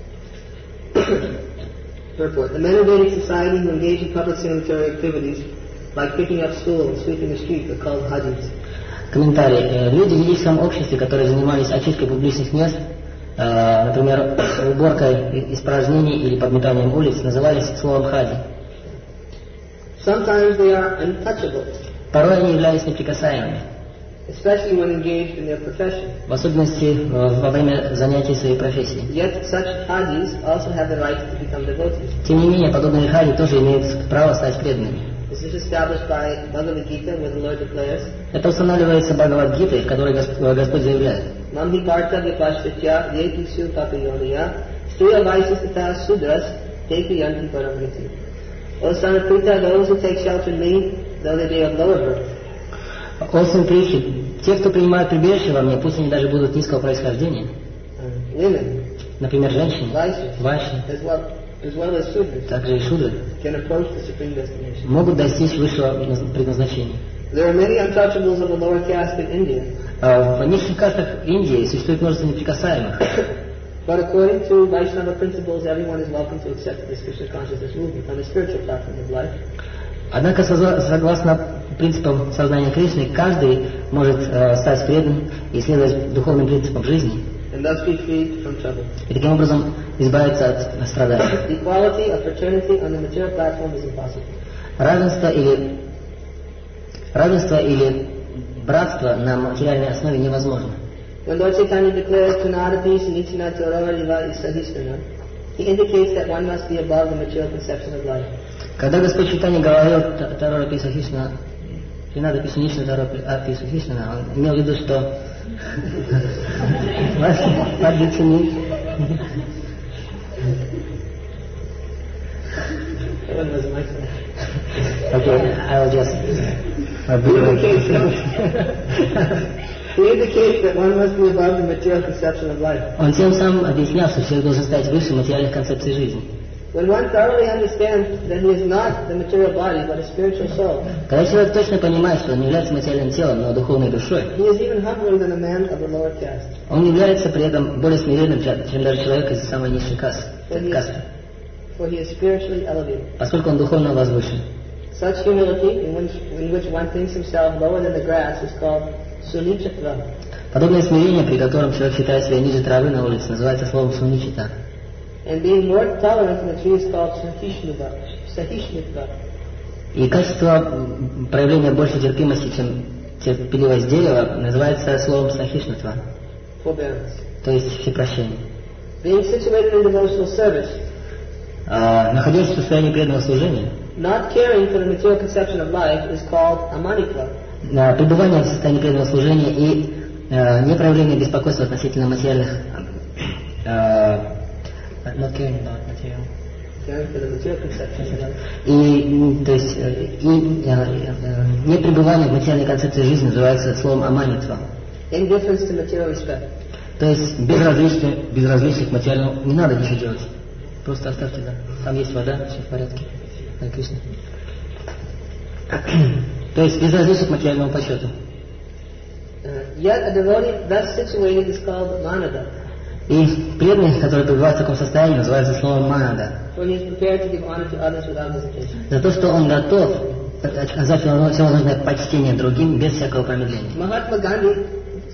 Purport. The men of Vedic society who engage in public sanitary activities, like picking up stool and sweeping the streets, are called hajis. Комментарий. Люди в ведическом обществе, которые занимались очисткой публичных мест, например, уборкой испражнений или подметанием улиц, назывались словом хади. Sometimes they are untouchable, Порой они являлись неприкасаемыми, especially when engaged in their profession. в особенности во время занятий своей профессией. Yet such hadis also have the right to become devotees. Тем не менее, подобные хади тоже имеют право стать преданными. This is established by Bhagavad Gita, where the Lord declares, Это устанавливается Бхагавад-гитой, в которой Господь заявляет: Mamhi Partha Vipashtya Yetu Su Papayoniya Striya Vaisistata Sudras Teki Yanti Paramriti. O son of Pritha, those who take shelter in me, though they be of lower birth. О сын Притхи, те, кто принимают прибежище во мне, пусть они даже будут низкого происхождения, Women, например, женщины, Vaishyas, вайши, as well as Sudras, также и шудры, can approach the supreme destination. могут достичь высшего предназначения. There are many untouchables of the lower caste in India, В низших кастах Индии существует множество неприкасаемых. but according to Vaishnava principles, everyone is welcome to accept this Krishna consciousness movement on the spiritual platform of life. Однако, согласно принципам сознания Кришны, каждый может стать преданным и следовать духовным принципам жизни, And thus be freed from trouble. и таким образом избавиться от страданий. Equality of fraternity on the material platform is impossible. Равенство или братство на материальной основе невозможно. When Lord Chaitanya declares Tunadati Sunichina Torava Riva Sadhisthana, he indicates that one must be above the material conception of life. Когда Господь Чайтанья говорил Тарора Писахишна, не надо Писанишна Тарора Писахишна, он имел в виду, что надо ценить. Okay, I will just He indicates that one must be above the material conception of life. Он тем самым объяснял, что человек должен стать выше материальных концепций жизни. When one thoroughly understands that he is not the material body but a spiritual soul, Когда человек точно понимает, что он не является материальным телом, но духовной душой, he is even humbler than a man of the lower caste. он является при этом более смиренным, чем даже человек из самой низшей касты, For he is spiritually elevated. поскольку он духовно возвышен. Such humility, in which one thinks himself lower than the grass, is called sunichatva. Подобное смирение, при котором человек считает себя ниже травы на улице, называется словом суничита. And being more tolerant than the tree is called sahishnutva. И качество проявления большей терпимости, чем терпеливость дерева, называется словом сахишнатва, Forbearance. то есть всепрощение. Being situated in devotional service, Находясь в состоянии преданного служения, not caring for the material conception of life, is called amanikva. пребывание в состоянии преданного служения и не проявление беспокойства относительно материальных not caring about material. Caring for the material conception of life. И, то есть, не пребывание в материальной концепции жизни называется словом аманитва. Indifference to material respect. То есть безразличие к материальному, не надо ничего делать. Просто оставьте, да. Там есть вода, все в порядке. Харе Кришна. То есть безразличие к материальному почету. Yet a devotee thus situated is called manada. И преданный, который пребывает в таком состоянии, называется словом манада. For he is prepared to give honor to others without hesitation. За то, что он готов оказать всевозможное почтение другим без всякого промедления. Mahatma Gandhi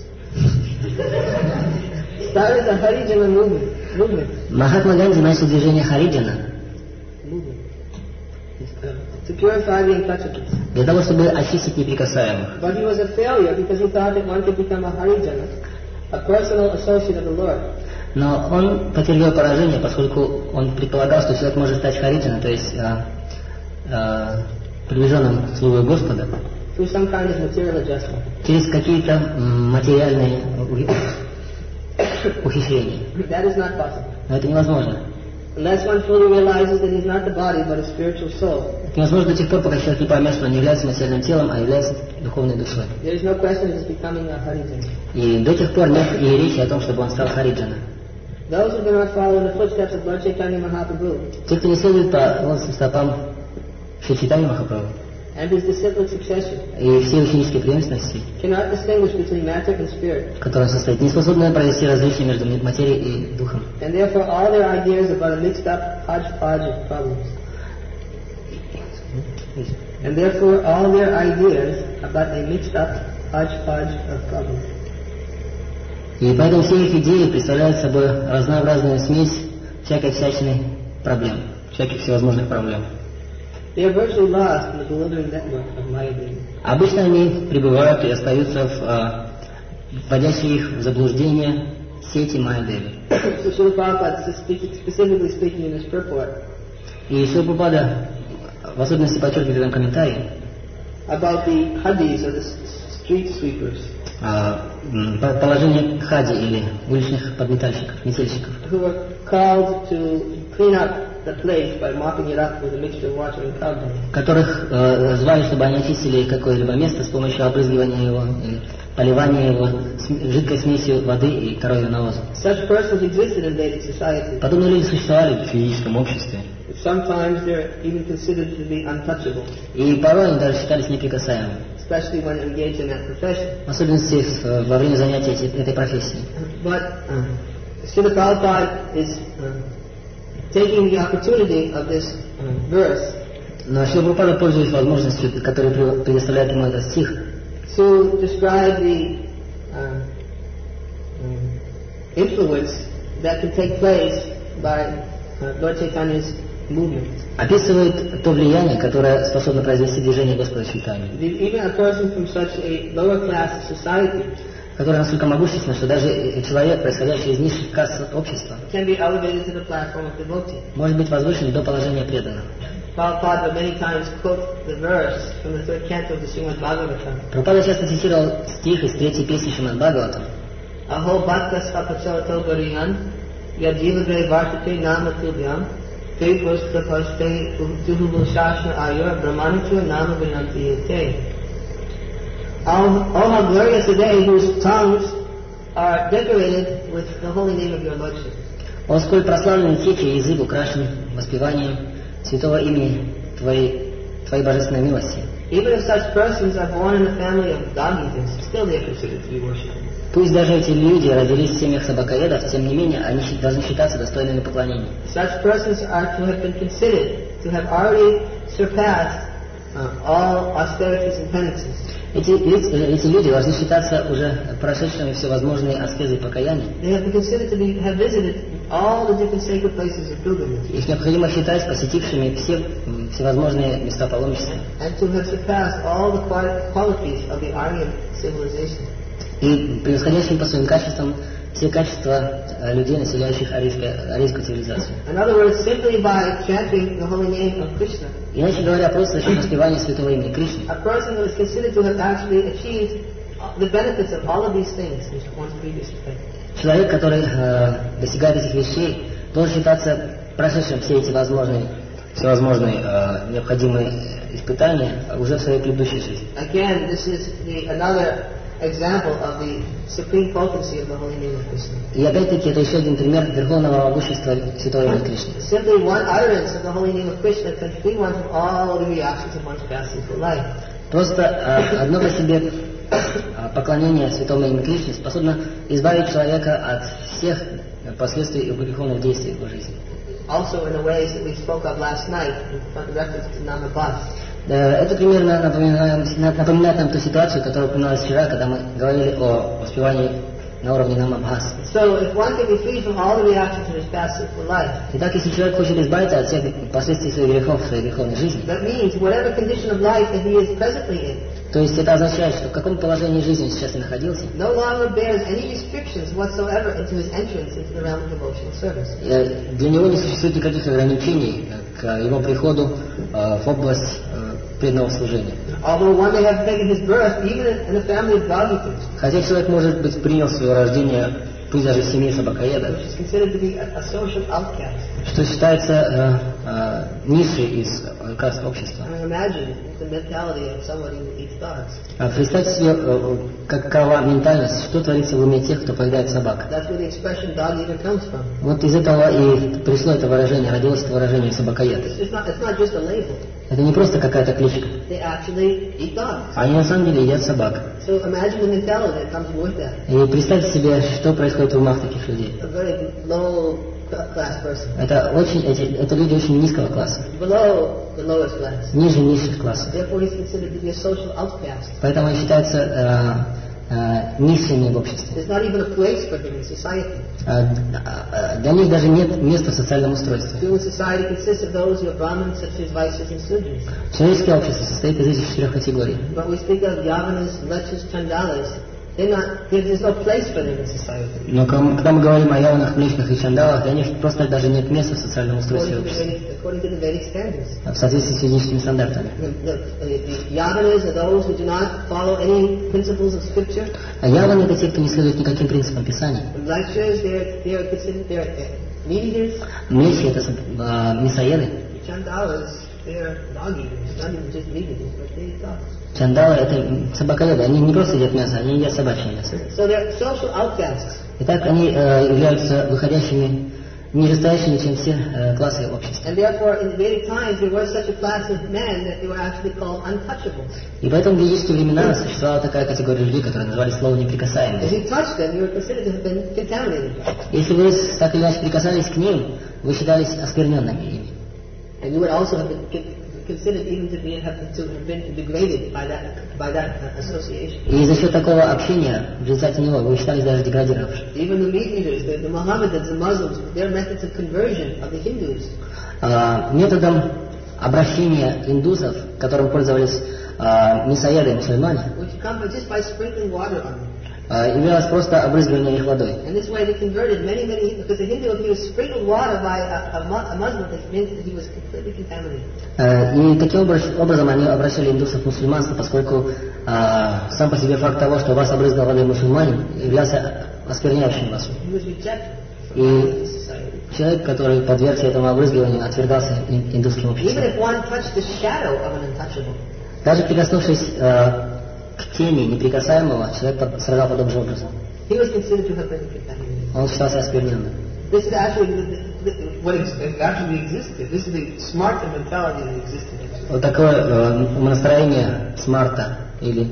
started the Harijana movement. Махатма Ганди начал движение Хариджана To purify the untouchables. для того, чтобы очистить неприкасаемых. But he was a failure because he thought that one could become a Harijana, a personal associate of the Lord. Но он потерпел поражение, поскольку он предполагал, что человек может стать Хариджаном, то есть приближенным к слугой Господа, Through some kind of material adjustment. через какие-то материальные ухищрения. That is not possible. Но это невозможно. Unless one fully realizes that he is not the body but a spiritual soul, Это невозможно до тех пор, пока человек не поймет, что он не является материальным телом, а является духовной душой. there is no question of his becoming a Harijana. И до тех пор нет и речи о том, чтобы он стал Хариджаном. Those who do not follow in the footsteps of Lord Chaitanya Mahaprabhu Те, кто не следует по лотосным стопам Шри Чайтаньи Махапрабху and his disciplic succession и все ученические преемственности, cannot distinguish between matter and spirit, в котором состоит, не способны провести различия между материей и духом. and therefore all their ideas about a mixed up hodgepodge of problems. And therefore all their ideas about a mixed up hodgepodge of problems. И поэтому все их идеи представляют собой разнообразную смесь всякой всячины проблем, всяких всевозможных проблем. They are virtually lost in the bewildering network of Maya Devi. Обычно они пребывают и остаются в вводящие их в заблуждение сети Майя-Деви. So Srila Prabhupada specifically speaking in this purport И Шрила Прабхупада в особенности подчеркивает в этом комментарии about the hadis or the street sweepers положение хади или уличных подметальщиков, метельщиков, who were called to clean up the place by mopping it up with a mixture of water and cow dung. которых звали, чтобы они очистили какое-либо место с помощью опрызгивания его, или поливания его жидкой смесью воды и коровьего навоза. Such persons existed in Vedic society. Подобные люди существовали в физическом обществе. Sometimes they're even considered to be untouchable, И порой они даже считались неприкасаемыми. especially when engaged in that profession. В особенности во время занятия этой профессией. But Srila Prabhupada is taking the opportunity of this verse Но Шрила Прабхупада, пользуясь возможностью, которую предоставляет ему этот стих, to describe the influence that can take place by Lord Chaitanya's movement. описывает то влияние, которое способно произвести движение Господа Чайтаньи, Even a person from such a lower class of society которое настолько могущественно, что даже человек, происходящий из низших касс общества, can be elevated to the platform of devotee. может быть возвышен до положения преданного. Prabhupada many times quote the verse from the third canto of the Srimad Bhagavatam. Прабхупада часто цитировал стих из третьей песни Шримад Бхагаватам. Aho bhakta svapacharato variyan yadjivagre vartate nama tubhyam te pustapaste tuhubu shashna ayur brahmanichu nama vinantiyate. Oh, how glorious a day whose tongues are decorated with the holy name of your Lordship. О, сколь прославлены те, чей язык украшен воспеванием святого имени Твоей божественной милости. Even if such persons are born in a family of dog eaters, still they are considered to be worshipped. Пусть даже эти люди родились в семьях собакоедов, тем не менее, они должны считаться достойными поклонения. Such persons are to have been considered to have already surpassed all austerities and penances. Эти люди должны считаться уже прошедшими всевозможные аскезы и покаяния. They have been considered to have visited all the different sacred places of pilgrimage. Их необходимо считать посетившими все всевозможные места паломничества. And to have surpassed all the qualities of the Aryan civilization. И превосходящими по своим качествам все качества людей, населяющих арийскую цивилизацию. In other words, simply by chanting the holy name of Krishna, Иначе говоря, просто за счет воспевания святого имени Кришны, a person who is considered to have actually achieved the benefits of all of these things which once previously failed. человек, который достигает этих вещей, должен считаться прошедшим все эти всевозможные необходимые испытания уже в своей предыдущей жизни. Again, this is another example of the supreme potency of the holy name of Krishna. И опять-таки это еще один пример верховного могущества святого имени Кришны. Simply one utterance of the holy name of Krishna can free one from all the reactions of one's past sinful life. Просто одно по себе поклонение святому имени Кришны способно избавить человека от всех последствий и греховных действий в его жизни. Also in the ways that we spoke of last night, with reference to Namabhas. Это примерно напоминает нам ту ситуацию, которая упоминалась вчера, когда мы говорили о воспевании на уровне Намабхас. So if one can be free from all the reactions of his past sinful life, Итак, если человек хочет избавиться от всех последствий своих грехов в своей греховной жизни, that means whatever condition of life that he is presently in, то есть это означает, что в каком положении жизни он сейчас и находился, no longer bears any restrictions whatsoever into his entrance into the realm of devotional service. для него не существует никаких ограничений к его приходу в область преданного служения. Although one may have taken his birth even in a family of dog eaters, Хотя человек, может быть, принял свое рождение, пусть даже в семье собакоедов, which is considered to be a social outcast. что считается низшей из каст общества. I mean, imagine the mentality of somebody who eats dogs. Представьте себе, какова ментальность, что творится в уме тех, кто поедает собак. That's where the expression dog eater comes from. Вот из этого и пришло это выражение, родилось это выражение собакоед. It's not just a label. Это не просто какая-то кличка. They actually eat dogs. Они на самом деле едят собак. So imagine the mentality that comes with that. И представьте себе, что происходит в умах таких людей. A very low class person. Это люди очень низкого класса, Below the lowest class. ниже низших классов. Therefore he's considered to be a social outcast. Поэтому он считается низшими в обществе. There's not even a place for him in society. Для них даже нет места в социальном устройстве. Human society consists of those who are Brahmins, Kshatriyas, Vaishyas, and Sudras. Человеческое общество состоит из этих 4 категорий. But we speak of Yavanas, Lechas, Chandalas. There's no place for them in society. Но когда мы говорим о явных, млечных и чандалах, для них просто даже нет места в социальном устройстве общества. According to the Vedic standards. В соответствии с ведическими стандартами. The Yavanas are those who do not follow any principles of scripture. А яваны это те, кто не следует никаким принципам Писания. The Lechas, they're considered meat eaters. Млечи это мясоеды. Chandalas, they're dog eaters, not even just meat eaters, but they eat dogs. Чандалы это собакоеды, они не просто едят мясо, они едят собачье мясо. So they're social outcasts. Итак, они являются выходящими, нижестоящими, чем все классы общества. And therefore, in the Vedic times, there was such a class of men that they were actually called untouchables. И поэтому в ведические времена существовала такая категория людей, которые называли слово неприкасаемые. If you touched them, you were considered to have been contaminated. Если вы так или иначе прикасались к ним, вы считались оскверненными ими. And you would also have been considered even to have been degraded by that association. И за счет такого общения, в результате него, вы считались даже деградировавшими. Even the meat eaters, the Mohammedans, the Muslims, their methods of conversion of the Hindus. Методом обращения индусов, которым пользовались мясоеды и мусульмане, Which come just by sprinkling water on them. являлось просто обрызгивание их водой. And this way they converted many, because a Hindu, if he was sprinkled water by a Muslim, it meant that he was completely contaminated. И таким образом они обращали индусов в мусульманство, поскольку сам по себе факт того, что вас обрызгал водой мусульманин, являлся оскверняющим вас. He was rejected И человек, который подвергся этому обрызгиванию, отвергался индусским Even обществом. if one touched the shadow of an untouchable, Даже прикоснувшись к тени неприкасаемого, человек страдал подобным же образом. he was considered to have been contaminated. Он считался оскверненным. This is actually what actually existed. This is the smart mentality that existed. Вот такое умонастроение смарта или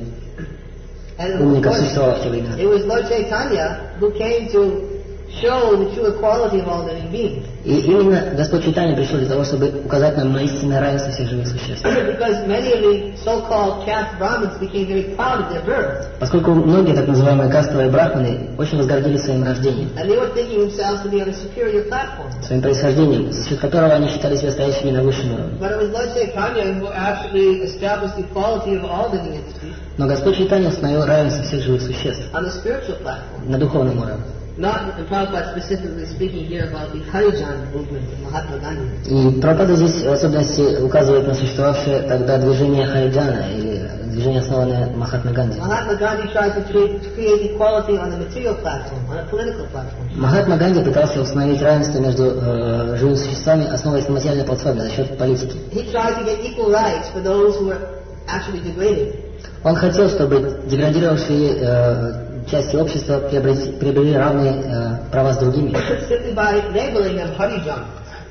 And умника существовало в те времена. it was Lord Chaitanya who came to show the true equality of all living beings. И именно Господь Чайтанья пришел для того, чтобы указать нам на истинное равенство всех живых существ. Because many of the so-called caste Brahmins became very proud of their birth. Поскольку многие так называемые кастовые брахманы очень возгордились своим рождением, And they were thinking themselves to be on a superior platform. своим происхождением, за счет которого они считали себя стоящими на высшем уровне. But it was Lord Chaitanya who actually established the equality of all living entities Но Господь Чайтанья установил равенство всех живых существ on a spiritual platform. на духовном уровне. Not Prabhupada specifically speaking here about the Harijan movement of Mahatma Gandhi. И Прабхупада здесь в особенности указывает на существовавшее тогда движение Хариджана, или движение, основанное Махатма Ганди. Mahatma Gandhi tried to create equality on a material platform, on a political platform. Махатма Ганди пытался установить равенство между живыми существами, основываясь на материальной платформе за счет политики. He tried to get equal rights for those who were actually degraded. Он хотел, чтобы деградировавшие части общества приобрели равные права с другими. Simply by labeling them Harijan.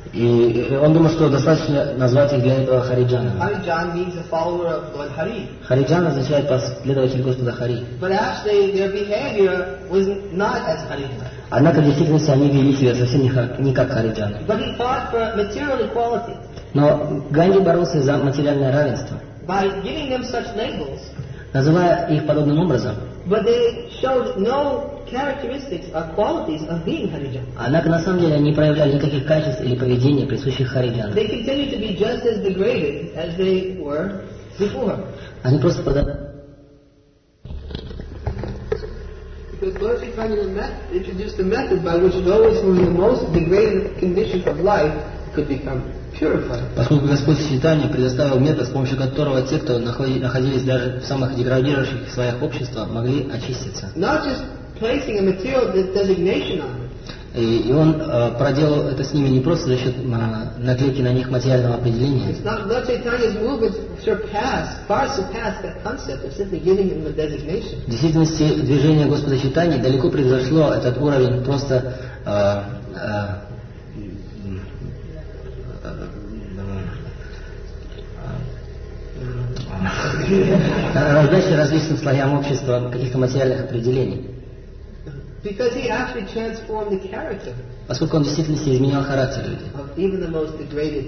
И он думал, что достаточно назвать их для этого Хариджанами. Harijan means a follower of Lord Hari. Хариджан означает последователь Господа Хари. But actually their behavior was not as Harijan. Однако в действительности они вели себя совсем не как Хариджаны. But he fought for material equality. Но Ганди боролся за материальное равенство, By giving them such labels, называя их подобным образом. but they showed no characteristics or qualities of being Harijan. Однако на самом деле они не проявляли никаких качеств или поведения, присущих Хариджанам. They continued to be just as degraded as they were before. Они просто продолжали. Because Lord Chaitanya introduced a method by which those who were in the most degraded condition of life could become purified. Поскольку Господь Чайтанья предоставил метод, с помощью которого те, кто находились даже в самых деградирующих слоях общества, могли очиститься. Not just placing a material designation on them, И он проделал это с ними не просто за счет наклейки на них материального определения. it's not Lord Chaitanya's movement far surpassed that concept of simply giving them a designation. В действительности движение Господа Чайтаньи далеко превзошло этот уровень просто раздачи различным слоям общества каких-то материальных определений. Because he actually transformed the character Поскольку он в действительности изменял характер людей. of even the most degraded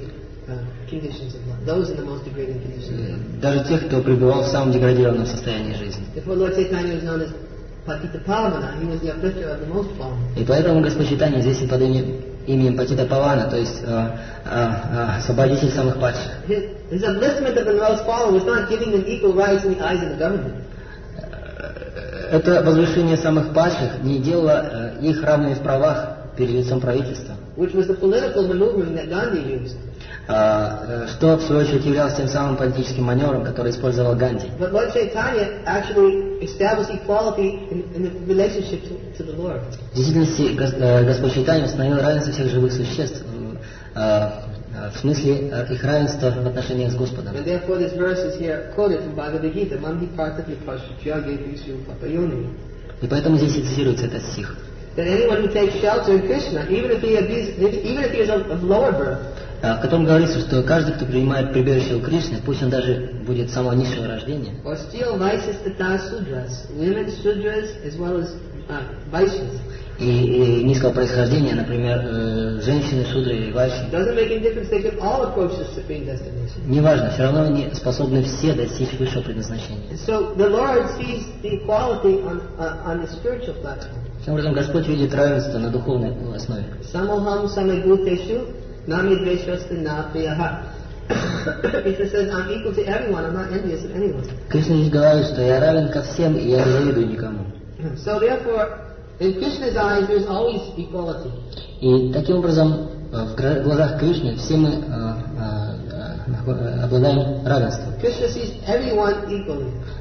conditions of life. Those are the most degrading conditions of life. Даже тех, кто пребывал в самом деградированном состоянии жизни. Therefore, Lord Chaitanya was known as Patita Pavana. He was the uplifter of the most fallen. И поэтому Господь Чайтанья известен под именем Патита Павана, то есть освободитель самых падших. His upliftment of the most fallen was not giving them equal rights in the eyes of the government. Это возвышение самых падших не делало их равными в правах перед лицом правительства. Which was the political maneuvering that Gandhi used. Что, в свою очередь, являлось тем самым политическим маневром, который использовал Ганди. But Lord Chaitanya actually established equality in the relationship to the Lord. В действительности, Господь Чайтанья установил равенство всех живых существ, в смысле их равенства в отношениях с Господом. And therefore this verse is here quoted from Bhagavad Gita. Mamhi partati pashutyage vishu papayoni. И поэтому здесь и цитируется этот стих. That anyone who takes shelter in Krishna, even if he is of lower birth, в котором говорится, что каждый, кто принимает прибежище у Кришны, пусть он даже будет самого низшего рождения, or still vices tata sudras, women sudras as well as vaishyas. И низкого происхождения, например, женщины, шудры или вайши. Doesn't make any difference. They can all approach the supreme destination. Неважно, все равно они способны все достичь высшего предназначения. And so the Lord sees the equality on the spiritual platform. Таким образом, Господь видит равенство на духовной основе. Samoham samebhuteshu namidveshvasta na priyaha. Krishna says, I'm equal to everyone. I'm not envious of anyone. Кришна здесь говорит, что я равен ко всем, и я не завидую никому. So therefore, in Krishna's eyes, there's always equality. И таким образом, в глазах Кришны все мы обладаем равенством. Krishna sees everyone equally.